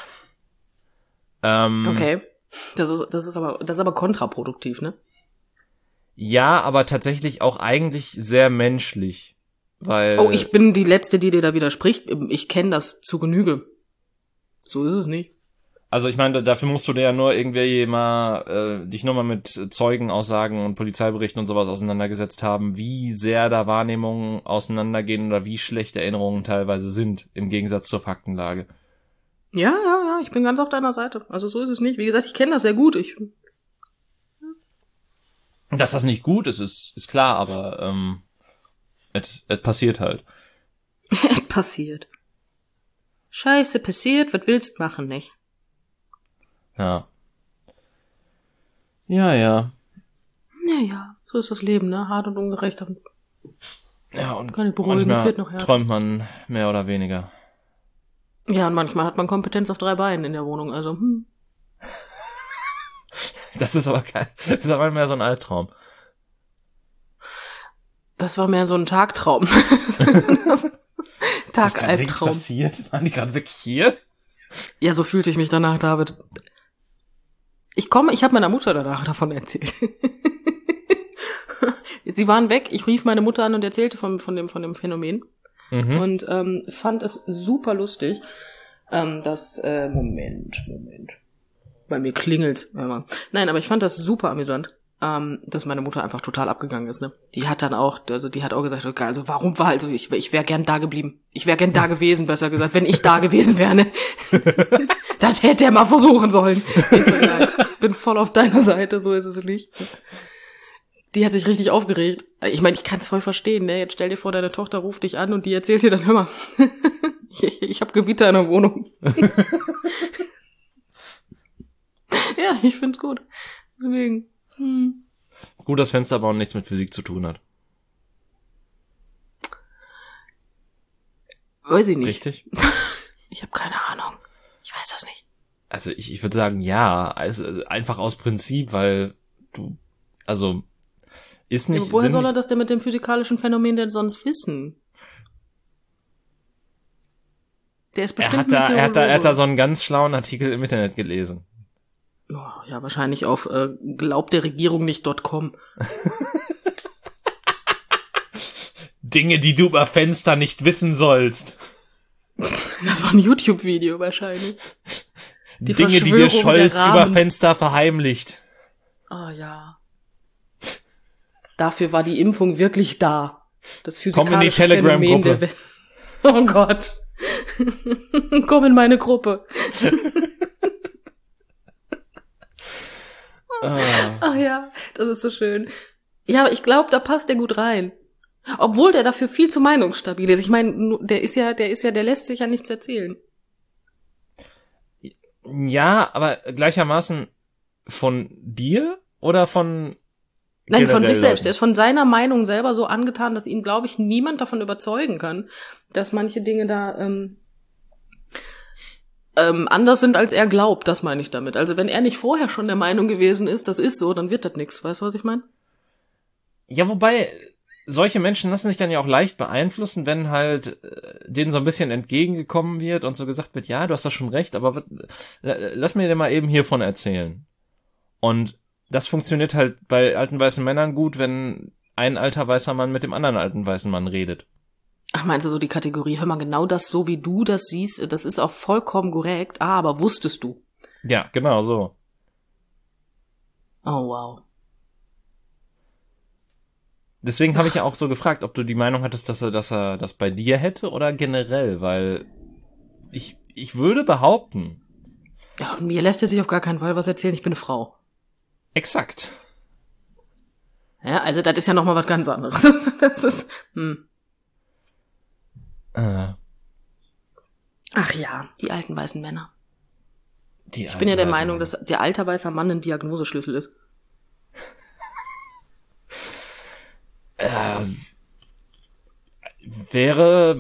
Ähm, Okay. Das ist, das ist aber, das ist aber kontraproduktiv, ne? Ja, aber tatsächlich auch eigentlich sehr menschlich, weil Oh, ich bin die Letzte, die dir da widerspricht. Ich kenne das zu Genüge. So ist es nicht. also ich meine, dafür musst du dir ja nur irgendwie mal äh, dich nur mal mit Zeugenaussagen und Polizeiberichten und sowas auseinandergesetzt haben, wie sehr da Wahrnehmungen auseinandergehen oder wie schlecht Erinnerungen teilweise sind im Gegensatz zur Faktenlage. Ja, ja, ja, ich bin ganz auf deiner Seite. Also so ist es nicht. Wie gesagt, ich kenne das sehr gut. Ich, Dass das nicht gut ist, ist, ist klar, aber ähm, es es passiert halt. passiert. Scheiße, passiert, was willst machen, nicht? Ja. Ja, ja. Ja, ja, so ist das Leben, ne? Hart und ungerecht. Ja, und Kann ich beruhigen, manchmal wird noch härter. träumt man mehr oder weniger. Ja, und manchmal hat man Kompetenz auf drei Beinen in der Wohnung, also, hm. Das ist aber kein, das ist aber mehr so ein Albtraum. Das war mehr so ein Tagtraum. Ist das gerade wirklich Tag-Albtraum. passiert? Waren die gerade wirklich hier? Ja, so fühlte ich mich danach, David. Ich komme, ich habe meiner Mutter danach davon erzählt. Sie waren weg, ich rief meine Mutter an und erzählte von, von, dem, von dem Phänomen. Mhm. Und ähm, fand es super lustig, ähm, dass, äh, Moment, Moment. Bei mir klingelt. Nein, aber ich fand das super amüsant. ähm, dass meine Mutter einfach total abgegangen ist, ne? Die hat dann auch, also die hat auch gesagt, okay, also warum war also ich, ich wäre gern da geblieben. Ich wäre gern da gewesen, besser gesagt, wenn ich da gewesen wäre, ne? Das hätte er mal versuchen sollen. Ich bin voll auf deiner Seite, so ist es nicht. Die hat sich richtig aufgeregt. Ich meine, ich kann es voll verstehen, ne? Jetzt stell dir vor, deine Tochter ruft dich an und die erzählt dir dann, hör mal, ich, ich habe Gewitter in der Wohnung. Ja, ich find's gut. Deswegen. Hm. Gut, das Fenster aber auch nichts mit Physik zu tun hat. Weiß ich nicht. Richtig? Ich habe keine Ahnung. Ich weiß das nicht. Also ich, ich würde sagen, ja, also einfach aus Prinzip, weil du, also ist nicht. Ja, woher soll er nicht, das denn mit dem physikalischen Phänomen denn sonst wissen? Der ist er bestimmt hat da, ein er hat da, er hat da Theologe. so einen ganz schlauen Artikel im Internet gelesen. Oh, ja, wahrscheinlich auf äh, glaubt der Regierung nicht .com. Dinge, die du über Fenster nicht wissen sollst. Das war ein YouTube-Video wahrscheinlich. Die Dinge, die dir Verschwörung Scholz der über Rahmen. Fenster verheimlicht. Ah, ja. Dafür war die Impfung wirklich da. Das Komm in die physikalische Phänomen Telegram-Gruppe. der Welt. Oh Gott. Komm in meine Gruppe. Ah. Ach ja, das ist so schön. Ja, aber ich glaube, da passt der gut rein. Obwohl der dafür viel zu meinungsstabil ist. Ich meine, der ist ja, der ist ja, der lässt sich ja nichts erzählen. Ja, aber gleichermaßen von dir oder von Nein, von generell sich selbst. Leuten? Er ist von seiner Meinung selber so angetan, dass ihn, glaube ich, niemand davon überzeugen kann, dass manche Dinge da ähm, ähm, anders sind, als er glaubt. Das meine ich damit. Also wenn er nicht vorher schon der Meinung gewesen ist, das ist so, dann wird das nichts. Weißt du, was ich meine? Ja, wobei solche Menschen lassen sich dann ja auch leicht beeinflussen, wenn halt äh, denen so ein bisschen entgegengekommen wird und so gesagt wird, ja, du hast da schon recht, aber wat, äh, lass mir dir mal eben hiervon erzählen. Und das funktioniert halt bei alten weißen Männern gut, wenn ein alter weißer Mann mit dem anderen alten weißen Mann redet. Ach, meinst du so die Kategorie, hör mal, genau das, so wie du das siehst, das ist auch vollkommen korrekt. Ah, aber wusstest du? Ja, genau so. Oh, wow. Deswegen habe ich ja auch so gefragt, ob du die Meinung hattest, dass er, dass er das bei dir hätte oder generell, weil ich, ich würde behaupten. Ja, und mir lässt er sich auf gar keinen Fall was erzählen, ich bin eine Frau. Exakt. Ja, also das ist ja nochmal was ganz anderes. Das ist, hm. Äh, Ach ja, die alten weißen Männer. die Ich bin ja der alten Meinung, weißen dass der alte weiße Mann ein Diagnoseschlüssel ist. Äh, wäre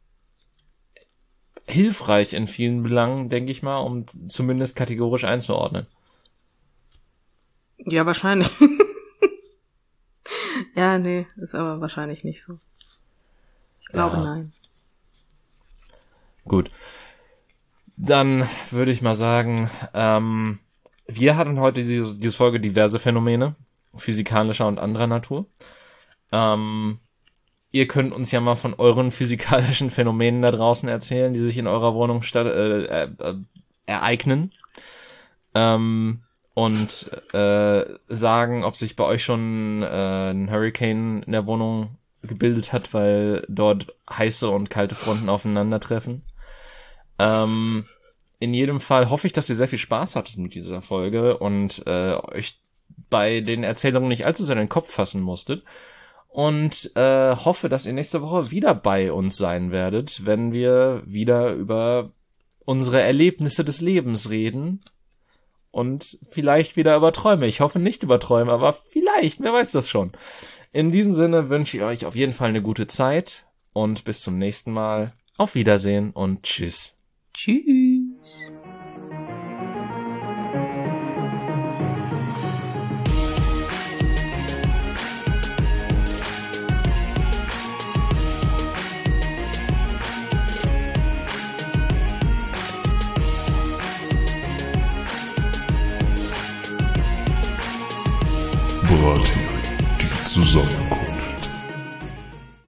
hilfreich in vielen Belangen, denke ich mal, um zumindest kategorisch einzuordnen. Ja, wahrscheinlich. Ja, nee, ist aber wahrscheinlich nicht so. Ich glaube, Ja. nein. Gut. Dann würde ich mal sagen, ähm, wir hatten heute diese, diese Folge diverse Phänomene, physikalischer und anderer Natur. Ähm, ihr könnt uns ja mal von euren physikalischen Phänomenen da draußen erzählen, die sich in eurer Wohnung statt, äh, äh, ereignen. Ähm, und äh, sagen, ob sich bei euch schon äh, ein Hurricane in der Wohnung gebildet hat, weil dort heiße und kalte Fronten aufeinandertreffen. Ähm, in jedem Fall hoffe ich, dass ihr sehr viel Spaß hattet mit dieser Folge und äh, euch bei den Erzählungen nicht allzu sehr in den Kopf fassen musstet. Und äh, hoffe, dass ihr nächste Woche wieder bei uns sein werdet, wenn wir wieder über unsere Erlebnisse des Lebens reden und vielleicht wieder über Träume. Ich hoffe nicht über Träume, aber vielleicht, wer weiß das schon. In diesem Sinne wünsche ich euch auf jeden Fall eine gute Zeit und bis zum nächsten Mal. Auf Wiedersehen und tschüss. Tschüss. Braten, die zusammen